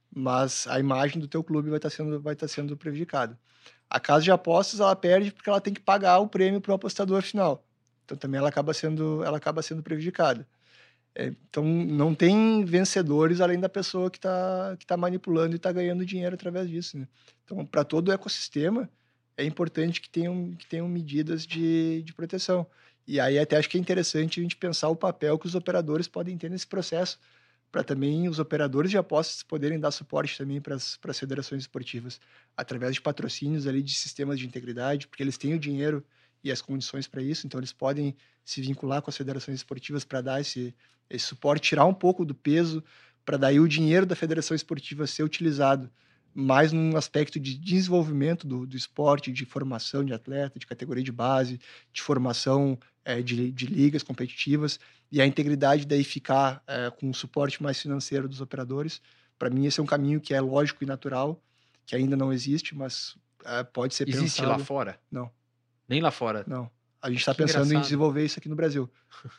mas a imagem do teu clube vai estar tá sendo, vai tá sendo prejudicada. A casa de apostas, ela perde porque ela tem que pagar o prêmio para o apostador final. Então também ela acaba sendo, ela acaba sendo prejudicada. É, então não tem vencedores além da pessoa que está que tá manipulando e está ganhando dinheiro através disso. Né? Então, para todo o ecossistema, é importante que tenham, que tenham medidas de, de proteção. E aí até acho que é interessante a gente pensar o papel que os operadores podem ter nesse processo, para também os operadores de apostas poderem dar suporte também para as federações esportivas, através de patrocínios ali de sistemas de integridade, porque eles têm o dinheiro e as condições para isso, então eles podem se vincular com as federações esportivas para dar esse, esse suporte, tirar um pouco do peso, para daí o dinheiro da federação esportiva ser utilizado mais num aspecto de desenvolvimento do, do esporte, de formação de atleta, de categoria de base, de formação é, de, de ligas competitivas, e a integridade daí ficar é, com o suporte mais financeiro dos operadores. Para mim, esse é um caminho que é lógico e natural, que ainda não existe, mas é, pode ser Existe pensado. lá fora? Não. Nem lá fora? Não. A gente está Que pensando engraçado. em desenvolver isso aqui no Brasil.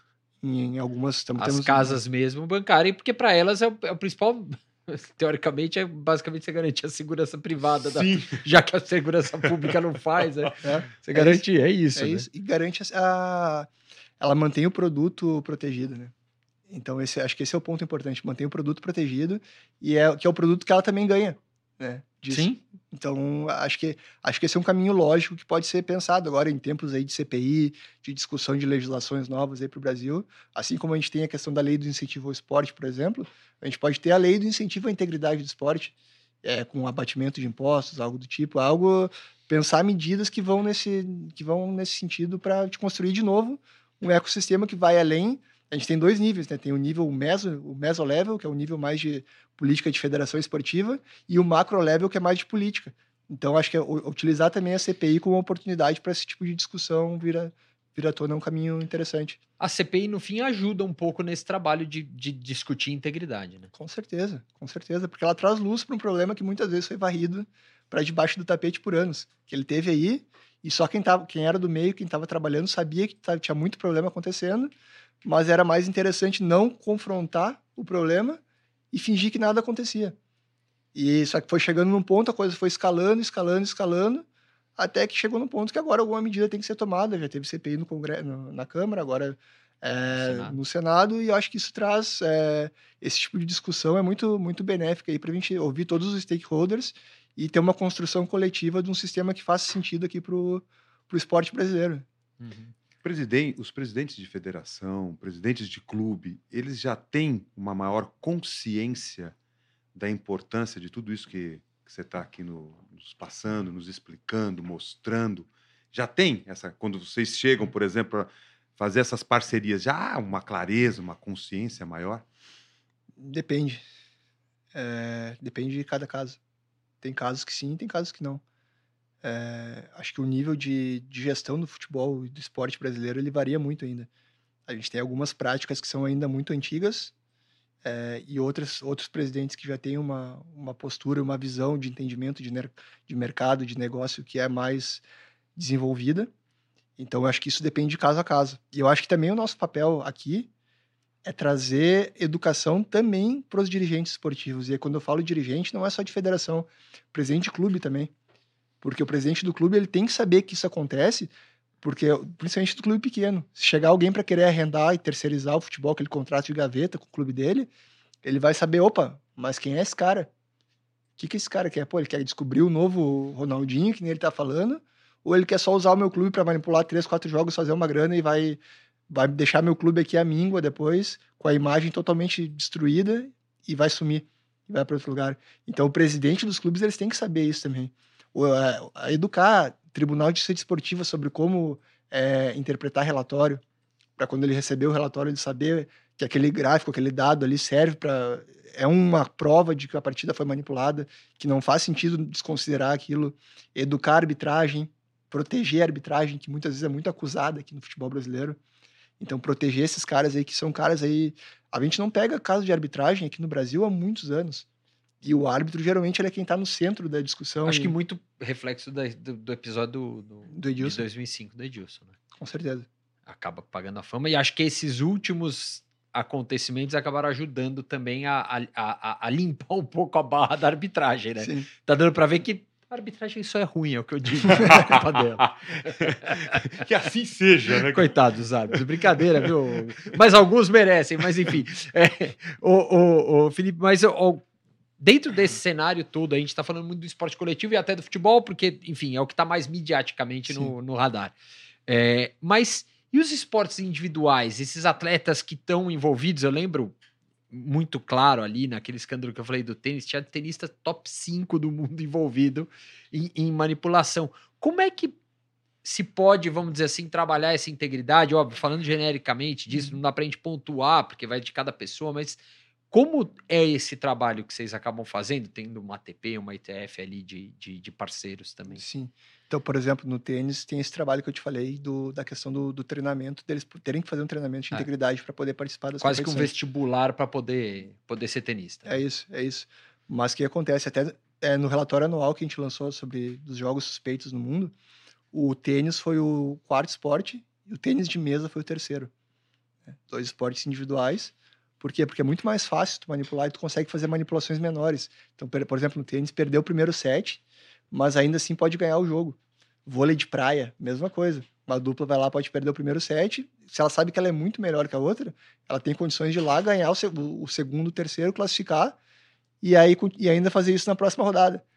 Em, em algumas... Tamo, As temos, casas mesmo bancárias, porque para elas é o, é o principal... Teoricamente, é basicamente você garantir a segurança privada, da, já que a segurança pública não faz. É, É, você é garante, isso, é isso. É né? isso. E garante a... Ela mantém o produto protegido, né? Então, esse, acho que esse é o ponto importante. Mantém o produto protegido e é, que é o produto que ela também ganha. né? Disso. Sim. Então, acho que, acho que esse é um caminho lógico que pode ser pensado agora em tempos aí de C P I, de discussão de legislações novas aí para o Brasil. Assim como a gente tem a questão da lei do incentivo ao esporte, por exemplo, a gente pode ter a lei do incentivo à integridade do esporte, é, com abatimento de impostos, algo do tipo, algo, pensar medidas que vão nesse, que vão nesse sentido para te construir de novo um ecossistema que vai além. A gente tem dois níveis, né? Tem o nível meso, o meso level, que é o nível mais de política de federação esportiva, e o macro level, que é mais de política. Então, acho que é, utilizar também a C P I como uma oportunidade para esse tipo de discussão vir vir à tona é um caminho interessante. A C P I, no fim, ajuda um pouco nesse trabalho de, de discutir integridade, né? Com certeza, com certeza, porque ela traz luz para um problema que muitas vezes foi varrido para debaixo do tapete por anos, que ele teve aí, e só quem, tava, quem era do meio, quem estava trabalhando, sabia que tava, tinha muito problema acontecendo, mas era mais interessante não confrontar o problema e fingir que nada acontecia. E só que foi chegando num ponto, a coisa foi escalando, escalando, escalando, até que chegou num ponto que agora alguma medida tem que ser tomada. Já teve C P I no Congresso, no, na Câmara, agora é, Senado. no Senado, e eu acho que isso traz é, esse tipo de discussão é muito, muito benéfica para a gente ouvir todos os stakeholders e ter uma construção coletiva de um sistema que faça sentido aqui para o esporte brasileiro. Uhum. Presidente, os presidentes de federação, presidentes de clube, eles já têm uma maior consciência da importância de tudo isso que, que você está aqui no, nos passando, nos explicando, mostrando. Já tem essa, quando vocês chegam, por exemplo, para fazer essas parcerias, já há uma clareza, uma consciência maior? Depende. É, depende de cada caso. Tem casos que sim, tem casos que não. É, acho que o nível de, de gestão do futebol e do esporte brasileiro ele varia muito ainda. A gente tem algumas práticas que são ainda muito antigas é, e outras, outros presidentes que já têm uma, uma postura, uma visão de entendimento de, de mercado, de negócio que é mais desenvolvida. Então, eu acho que isso depende de caso a caso. E eu acho que também o nosso papel aqui é trazer educação também para os dirigentes esportivos. E aí, quando eu falo dirigente, não é só de federação, presidente de clube também. Porque o presidente do clube ele tem que saber que isso acontece, porque principalmente do clube pequeno. Se chegar alguém para querer arrendar e terceirizar o futebol, aquele contrato de gaveta com o clube dele, ele vai saber, opa, mas quem é esse cara? O que, que esse cara quer? Pô, ele quer descobrir o novo Ronaldinho, que nem ele tá falando, ou ele quer só usar o meu clube para manipular três, quatro jogos, fazer uma grana e vai, vai deixar meu clube aqui à míngua depois, com a imagem totalmente destruída e vai sumir, e vai para outro lugar. Então, o presidente dos clubes, eles têm que saber isso também. A, a educar Tribunal de Justiça Esportiva sobre como é, interpretar relatório, para quando ele receber o relatório ele saber que aquele gráfico, aquele dado ali serve para... é uma prova de que a partida foi manipulada, que não faz sentido desconsiderar aquilo. Educar a arbitragem, proteger a arbitragem, que muitas vezes é muito acusada aqui no futebol brasileiro. Então, proteger esses caras aí, que são caras aí... A gente não pega caso de arbitragem aqui no Brasil há muitos anos. E o árbitro, geralmente, ele é quem está no centro da discussão. Acho e... que muito reflexo da, do, do episódio do, do, do Edilson. de dois mil e cinco, do Edilson, né? Com certeza. Acaba pagando a fama. E acho que esses últimos acontecimentos acabaram ajudando também a, a, a, a limpar um pouco a barra da arbitragem, né? Sim. Tá dando para ver que a arbitragem só é ruim, é o que eu digo. É culpa dela. Que assim seja, né? Coitados dos árbitros. Brincadeira, viu? Mas alguns merecem, mas enfim. É, o, o, o Felipe, mas... O, dentro desse cenário todo, a gente está falando muito do esporte coletivo e até do futebol, porque, enfim, é o que está mais mediaticamente no, no radar. É, mas e os esportes individuais? Esses atletas que estão envolvidos, eu lembro muito claro ali naquele escândalo que eu falei do tênis, tinha tenista top cinco do mundo envolvido em, em manipulação. Como é que se pode, vamos dizer assim, trabalhar essa integridade? Óbvio, falando genericamente disso, não dá para a gente pontuar, porque vai de cada pessoa, mas... Como é esse trabalho que vocês acabam fazendo, tendo uma A T P, uma I T F ali de, de, de parceiros também? Sim. Então, por exemplo, no tênis tem esse trabalho que eu te falei do, da questão do, do treinamento, deles terem que fazer um treinamento de É. integridade para poder participar das Quase que um competições. vestibular para poder, poder ser tenista. É isso, é isso. Mas o que acontece, até é, no relatório anual que a gente lançou sobre dos jogos suspeitos no mundo, o tênis foi o quarto esporte e o tênis de mesa foi o terceiro. Né? Dois esportes individuais. Por quê? Porque é muito mais fácil tu manipular e tu consegue fazer manipulações menores. Então, por exemplo, no tênis, perdeu o primeiro set, mas ainda assim pode ganhar o jogo. Vôlei de praia, mesma coisa. Uma dupla vai lá, pode perder o primeiro set, se ela sabe que ela é muito melhor que a outra, ela tem condições de ir lá ganhar o, seg o segundo, o terceiro, classificar, e, aí, e ainda fazer isso na próxima rodada.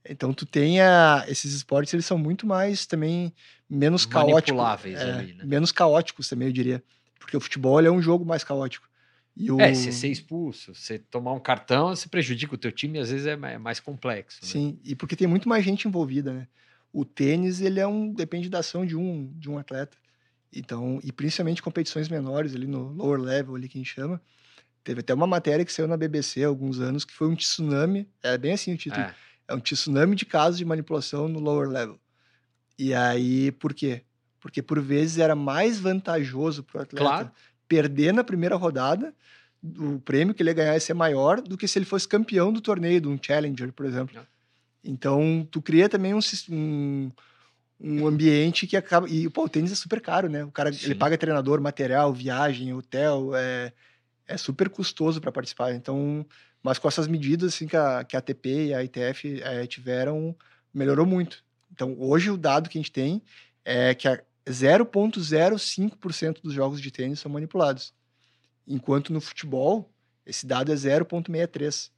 Então, tu tem a, esses esportes, eles são muito mais também menos caóticos. Manipuláveis é, ali, né? Menos caóticos também, eu diria. Porque o futebol ele é um jogo mais caótico. E o... É, você ser expulso, você tomar um cartão, você prejudica o teu time, às vezes é mais, é mais complexo. Né? Sim, e porque tem muito mais gente envolvida, né? O tênis, ele é um... depende da ação de um, de um atleta. Então, e principalmente competições menores, ali no lower level, ali que a gente chama. Teve até uma matéria que saiu na B B C há alguns anos, que foi um tsunami, era bem assim o título. É. É um tsunami de casos de manipulação no lower level. E aí, por quê? Porque por vezes era mais vantajoso para o atleta Claro. perder na primeira rodada, o prêmio que ele ia ganhar ia ser maior do que se ele fosse campeão do torneio, de um Challenger, por exemplo. É. Então, tu cria também um, um, um ambiente que acaba... E, pô, o tênis é super caro, né? O cara, Sim. ele paga treinador, material, viagem, hotel, é, é super custoso para participar. Então, mas com essas medidas assim, que, a, que a A T P e a I T F é, tiveram, melhorou muito. Então, hoje o dado que a gente tem é que zero vírgula zero cinco por cento dos jogos de tênis são manipulados. Enquanto no futebol, esse dado é zero vírgula sessenta e três.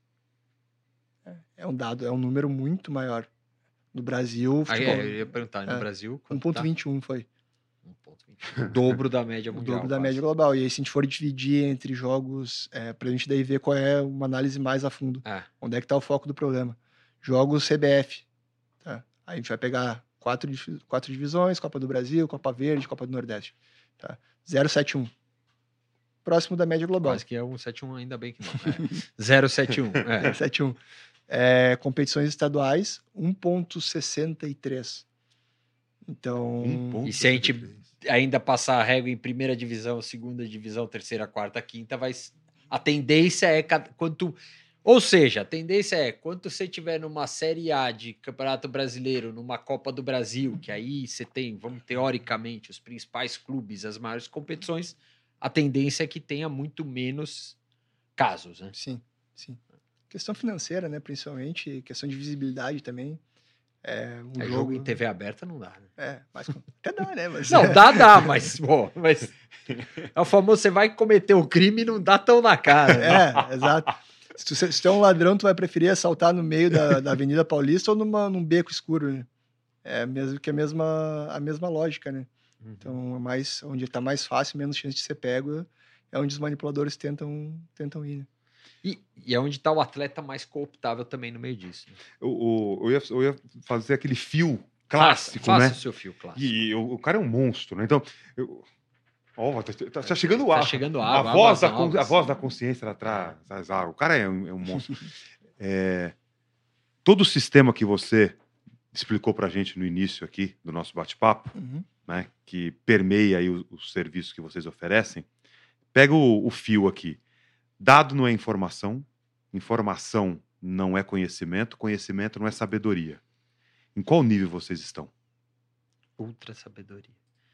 É um dado, é um número muito maior. No Brasil, o Aí, futebol... é, eu ia perguntar, no é, Brasil, um quanto vírgula tá? vinte e um foi. um vírgula vinte e um. O dobro da média O mundial. dobro da quase. média global. E aí, se a gente for dividir entre jogos, é, pra gente daí ver qual é uma análise mais a fundo. É. Onde é que tá o foco do problema. Jogos C B F. Tá? Aí a gente vai pegar quatro, quatro divisões, Copa do Brasil, Copa Verde, Copa do Nordeste. Tá? zero vírgula setenta e um. Próximo da média global. Quase que é um setenta e um, ainda bem que não. É. zero vírgula setenta e um. É. zero vírgula setenta e um. É, competições estaduais, um vírgula sessenta e três. Então... Um E se a gente ainda passar a régua em primeira divisão, segunda divisão, terceira, quarta, quinta, vai... a tendência é... quanto Ou seja, a tendência é, quando você tiver numa Série A de Campeonato Brasileiro, numa Copa do Brasil, que aí você tem, vamos teoricamente, os principais clubes, as maiores competições, a tendência é que tenha muito menos casos, né? Sim, sim. Questão financeira, né? Principalmente, questão de visibilidade também. É, um É jogo... jogo em T V aberta não dá, né? É, mas até dá, né? Mas... Não, dá, dá, mas, pô, mas é o famoso, você vai cometer o crime e não dá tão na cara. Né? É, exato. Se tu, se tu é um ladrão, tu vai preferir assaltar no meio da, da Avenida Paulista ou numa, num beco escuro, né? É mesmo que a mesma, a mesma lógica, né? Uhum. Então, é mais, onde tá mais fácil, menos chance de ser pego, é onde os manipuladores tentam, tentam ir, né? E, e é onde está o atleta mais cooptável também no meio disso. Né? Eu, eu, eu, ia, eu ia fazer aquele fio clássico, faça, né? Faça o seu fio clássico. E, e o, o cara é um monstro, né? Então, eu... oh, tá, tá, tá chegando tá a, chegando a, água, voz da, novas. a voz da consciência lá atrás. É. O cara é um, é um monstro. É, todo o sistema que você explicou pra gente no início aqui do nosso bate-papo, Uhum. né, que permeia aí os, os serviços que vocês oferecem, pega o, o fio aqui. Dado não é informação, informação não é conhecimento, conhecimento não é sabedoria. Em qual nível vocês estão? Ultra sabedoria.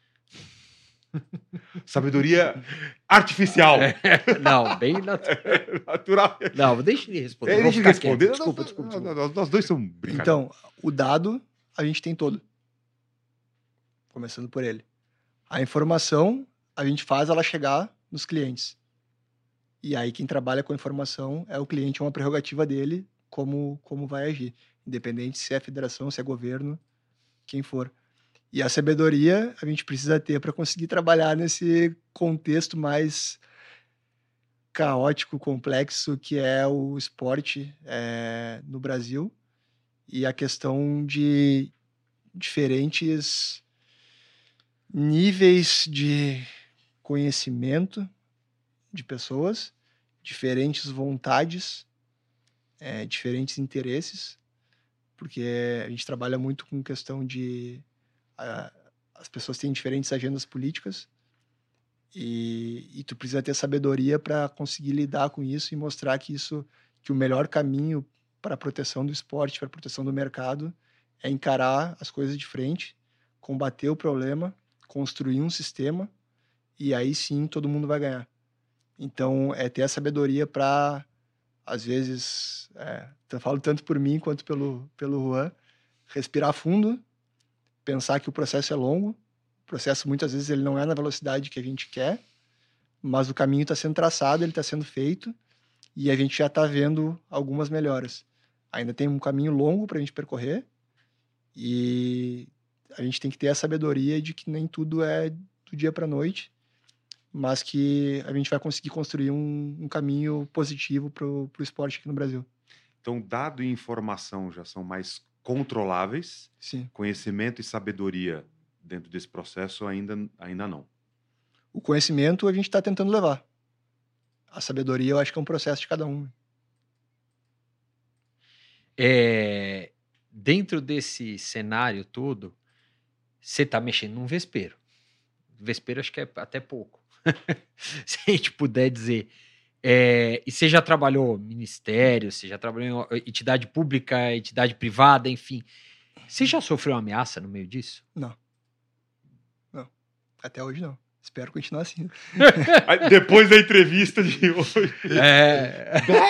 Sabedoria artificial. É, não, bem natural. Natural. Não, deixa ele responder. Ele Vou ficar responder. quieto. Desculpa, nós, desculpa, nós, desculpa. nós, nós dois somos brincadeira. Então, o dado a gente tem todo. Começando por ele. A informação, a gente faz ela chegar nos clientes. E aí quem trabalha com a informação é o cliente, é uma prerrogativa dele como, como vai agir. Independente se é federação, se é governo, quem for. E a sabedoria a gente precisa ter para conseguir trabalhar nesse contexto mais caótico, complexo, que é o esporte é, no Brasil. E a questão de diferentes níveis de conhecimento de pessoas, diferentes vontades, é, diferentes interesses, porque a gente trabalha muito com questão de... A, as pessoas têm diferentes agendas políticas e, e tu precisa ter sabedoria para conseguir lidar com isso e mostrar que isso, que o melhor caminho para a proteção do esporte, para a proteção do mercado, é encarar as coisas de frente, combater o problema, construir um sistema e aí sim todo mundo vai ganhar. Então, é ter a sabedoria para, às vezes, é, eu falo tanto por mim quanto pelo, pelo Juan, respirar fundo, pensar que o processo é longo, o processo muitas vezes ele não é na velocidade que a gente quer, mas o caminho está sendo traçado, ele está sendo feito e a gente já está vendo algumas melhoras. Ainda tem um caminho longo para a gente percorrer e a gente tem que ter a sabedoria de que nem tudo é do dia para a noite, mas que a gente vai conseguir construir um, um caminho positivo para o esporte aqui no Brasil. Então, dado e informação já são mais controláveis, Sim. Conhecimento e sabedoria dentro desse processo ainda, ainda não. O conhecimento a gente está tentando levar. A sabedoria eu acho que é um processo de cada um. É, dentro desse cenário todo, você está mexendo num vespeiro. Vespeiro acho que é até pouco. Se a gente puder dizer. É, e você já trabalhou ministério, você já trabalhou em entidade pública, entidade privada, enfim. Você já sofreu uma ameaça no meio disso? Não. Não. Até hoje não. Espero continuar assim. Depois da entrevista de hoje. É...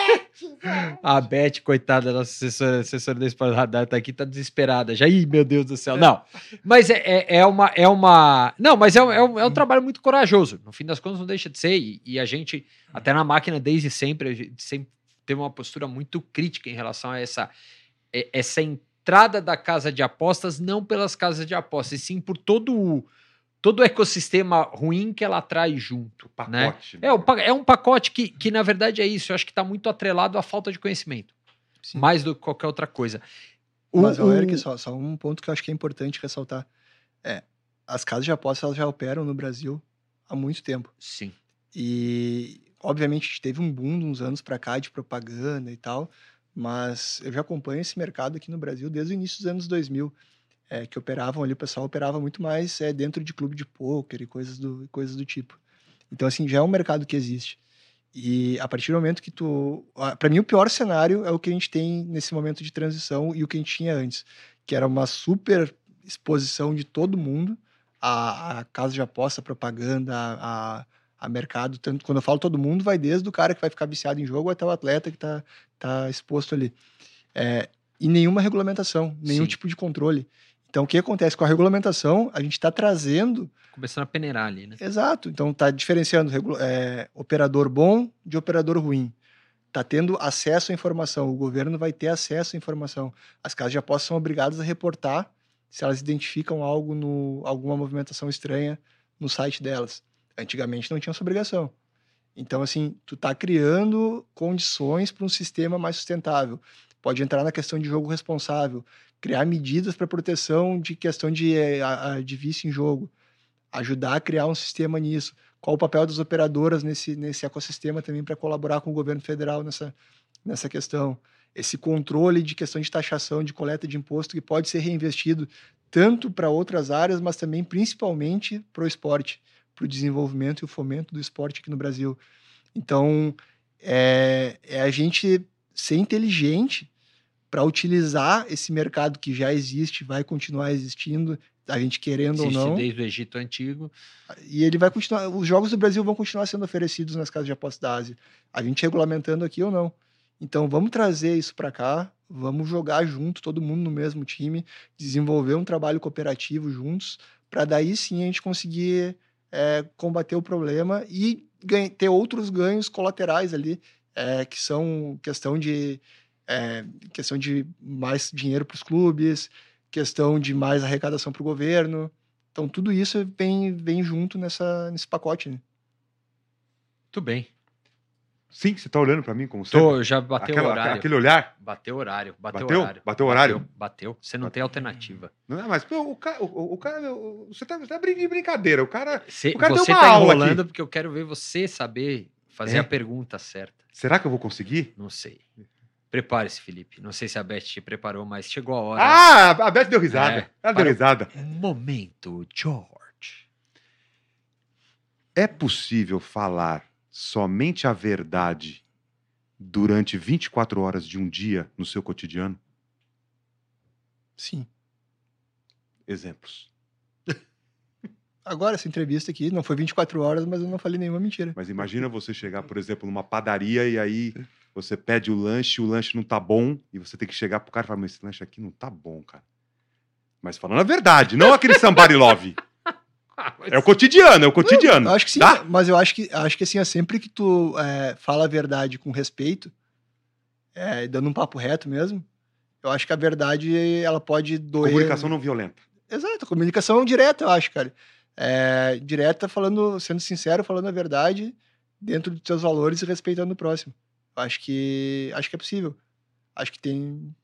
A Beth, coitada, nossa assessora, assessora da Esporte Radar, tá aqui, tá desesperada. Já, ih, meu Deus do céu. Não, mas é, é, é, uma, é uma... Não, mas é, é, um, é um trabalho muito corajoso. No fim das contas, não deixa de ser. E, e a gente, até na máquina, desde sempre, a gente sempre teve uma postura muito crítica em relação a essa, essa entrada da casa de apostas, não pelas casas de apostas, e sim por todo o todo o ecossistema ruim que ela traz junto. Pacote. Né? É, o, é um pacote que, que, na verdade, é isso. Eu acho que está muito atrelado à falta de conhecimento. Sim. Mais do que qualquer outra coisa. O, Mas, o... Eric, só, só um ponto que eu acho que é importante ressaltar. É, as casas de apostas elas já operam no Brasil há muito tempo. Sim. E, obviamente, a gente teve um boom de uns anos para cá de propaganda e tal, mas eu já acompanho esse mercado aqui no Brasil desde o início dos anos dois mil. É, que operavam ali, o pessoal operava muito mais é, dentro de clube de pôquer e coisas do, coisas do tipo. Então, assim, já é um mercado que existe. E a partir do momento que tu... Para mim, o pior cenário é o que a gente tem nesse momento de transição e o que a gente tinha antes, que era uma super exposição de todo mundo a, a casa de aposta, a propaganda, a, a, a mercado. Tanto, quando eu falo todo mundo, vai desde o cara que vai ficar viciado em jogo até o atleta que está tá exposto ali. É, e nenhuma regulamentação, nenhum Sim. tipo de controle. Então, o que acontece com a regulamentação? A gente está trazendo... Começando a peneirar ali, né? Exato. Então, está diferenciando é, operador bom de operador ruim. Está tendo acesso à informação. O governo vai ter acesso à informação. As casas de apostas são obrigadas a reportar se elas identificam algo no, alguma movimentação estranha no site delas. Antigamente não tinha essa obrigação. Então, assim, tu está criando condições para um sistema mais sustentável. Pode entrar na questão de jogo responsável, criar medidas para proteção de questão de, de vício em jogo, ajudar a criar um sistema nisso. Qual o papel das operadoras nesse, nesse ecossistema também para colaborar com o governo federal nessa, nessa questão. Esse controle de questão de taxação, de coleta de imposto, que pode ser reinvestido tanto para outras áreas, mas também principalmente para o esporte, para o desenvolvimento e o fomento do esporte aqui no Brasil. Então, é, é a gente ser inteligente para utilizar esse mercado que já existe, vai continuar existindo, a gente querendo existe ou não. Desde o Egito Antigo. E ele vai continuar, os jogos do Brasil vão continuar sendo oferecidos nas casas de apostas da Ásia. A gente regulamentando aqui ou não. Então vamos trazer isso para cá, vamos jogar junto, todo mundo no mesmo time, desenvolver um trabalho cooperativo juntos, para daí sim a gente conseguir é, combater o problema e ganha, ter outros ganhos colaterais ali, é, que são questão de É, questão de mais dinheiro para os clubes, questão de mais arrecadação para o governo. Então, tudo isso vem, vem junto nessa, nesse pacote. Né? Muito bem. Sim, você está olhando para mim como sempre? Tô, já bateu Aquela, o horário. Aquele olhar? Bateu o horário. Bateu, bateu? horário. Bateu o horário? Bateu, bateu. Você não bateu. Tem alternativa. Não, mas pô, o cara... O, o cara o, você está tá de brincadeira. O cara, Cê, o cara você deu uma tá aula enrolando aqui. Porque eu quero ver você saber fazer é? a pergunta certa. Será que eu vou conseguir? Não sei. Prepare-se, Felipe. Não sei se a Beth te preparou, mas chegou a hora. Ah, a Beth deu risada. É, Ela deu risada. Momento, George. É possível falar somente a verdade durante vinte e quatro horas de um dia no seu cotidiano? Sim. Exemplos. Agora, essa entrevista aqui não foi vinte e quatro horas, mas eu não falei nenhuma mentira. Mas imagina você chegar, por exemplo, numa padaria e aí você pede o lanche, o lanche não tá bom, e você tem que chegar pro cara e falar, mas esse lanche aqui não tá bom, cara. Mas falando a verdade, não aquele somebody love. Mas... É o cotidiano, é o cotidiano. Eu acho que sim, tá? Mas eu acho que, acho que assim, é sempre que tu é, fala a verdade com respeito, é, dando um papo reto mesmo, Eu acho que a verdade, ela pode doer... Comunicação não violenta. Exato, comunicação direta, eu acho, cara. É, direta, falando, sendo sincero, falando a verdade, dentro dos seus valores e respeitando o próximo. Eu acho que, acho que é possível. Acho que tem...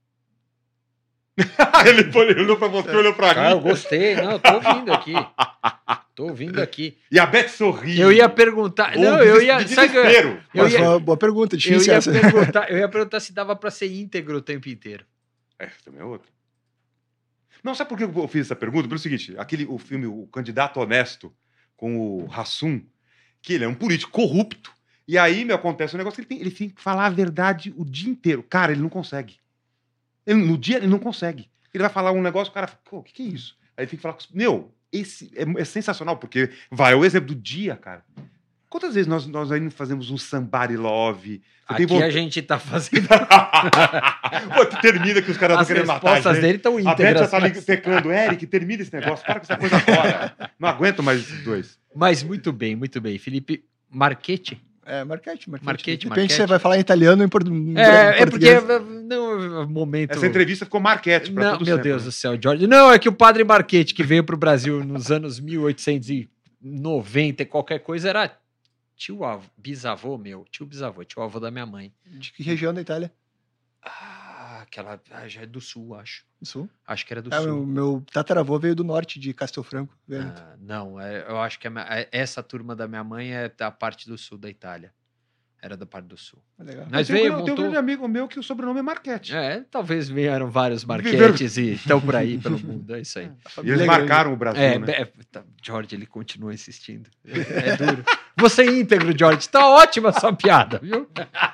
Ele olhou pra você, olhou pra Cara, eu mim. gostei. Não, eu tô ouvindo aqui. Tô ouvindo aqui. E a Beth sorriu. Eu ia perguntar... Ou Não, de- eu ia... de Sabe que eu, desespero. eu Mas ia, foi uma boa pergunta, eu difícil ia essa. perguntar, eu ia perguntar se dava pra ser íntegro o tempo inteiro. É, também é outra. Não, sabe por que eu fiz essa pergunta? Pelo seguinte, aquele, o filme O Candidato Honesto, com o Hassum, que ele é um político corrupto, e aí me acontece um negócio que ele tem, ele tem que falar a verdade o dia inteiro. Cara, ele não consegue. Ele, no dia, ele não consegue. Ele vai falar um negócio, o cara fala, pô, o que, que é isso? Aí ele tem que falar, meu, esse é, é sensacional, porque vai, o exemplo do dia, cara. Quantas vezes nós, nós aí fazemos um somebody love? Você tem Aqui vontade- a gente tá fazendo... Pô, tu termina que os caras As estão querendo matar a respostas gente. dele estão A Beth já íntegras. tá mas... ali teclando, Eric, termina esse negócio, para com essa coisa fora. Não aguento mais esses dois. mas muito bem, muito bem. Felipe Marchetti? É, marquete, marquete. Marquete, De repente marquete. você vai falar em italiano ou em portu- em É, é porque... português. Não, momento... Essa entrevista ficou marquete pra Não, todo meu sempre, Deus né? do céu, George. Não, é que o padre Marchetti, que veio pro Brasil nos anos mil oitocentos e noventa e qualquer coisa, era tio avô, bisavô meu, tio bisavô, tio avô da minha mãe. De que região da Itália? Ah, aquela ah, já é do sul, acho. Do sul? Acho que era do É, sul. meu, meu tataravô veio do norte, de Castelfranco. Veneto. Ah, não, é, eu acho que a minha- é- essa turma da minha mãe é da parte do sul da Itália. Era da parte do sul. É legal. Mas Eu tenho, veio, eu tenho um montou... grande amigo meu que o sobrenome é Marquete. É, talvez vieram vários Marchetes e estão por aí pelo mundo, é isso aí. A E eles família é grande. marcaram o Brasil, É, né? é, tá, George, ele continua insistindo. É, é duro. Você é íntegro, George. Tá ótima a sua piada, viu?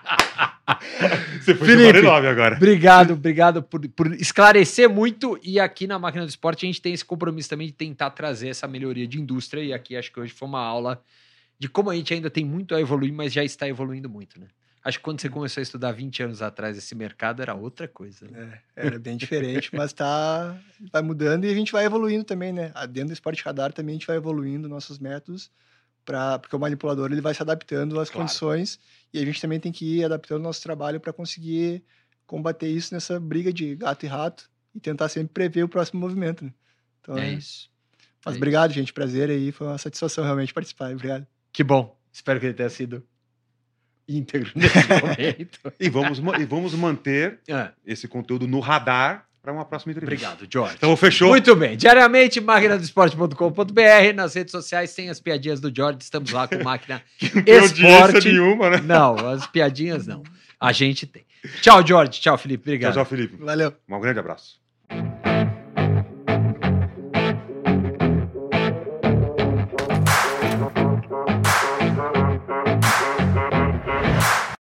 Você foi Felipe. Felipe. nove agora. Obrigado, obrigado por, por esclarecer muito. E aqui na Máquina do Esporte a gente tem esse compromisso também de tentar trazer essa melhoria de indústria. E aqui acho que hoje foi uma aula de como a gente ainda tem muito a evoluir, mas já está evoluindo muito, né? Acho que quando você começou a estudar vinte anos atrás, esse mercado era outra coisa. Né? É, era bem diferente, mas tá, vai mudando e a gente vai evoluindo também, né? Ah, dentro do Esporte Radar também a gente vai evoluindo nossos métodos, pra, porque o manipulador ele vai se adaptando às Claro. condições e a gente também tem que ir adaptando o nosso trabalho para conseguir combater isso nessa briga de gato e rato e tentar sempre prever o próximo movimento, né? Então, É é- isso. Mas É obrigado, gente. Prazer aí. Foi uma satisfação realmente participar. Obrigado. Que bom. Espero que ele tenha sido íntegro nesse momento. E vamos, ma- e vamos manter Ah, esse conteúdo no radar para uma próxima entrevista. obrigado, George. Então, fechou? Muito bem. Diariamente, máquina do esporte ponto com ponto b r. Nas redes sociais tem as piadinhas do George. Estamos lá com Máquina Não tem audiência Esporte. nenhuma, né? Não, as piadinhas não. A gente tem. Tchau, George. Tchau, Felipe. Tchau, Obrigado. tchau, Felipe. Valeu. Um grande abraço.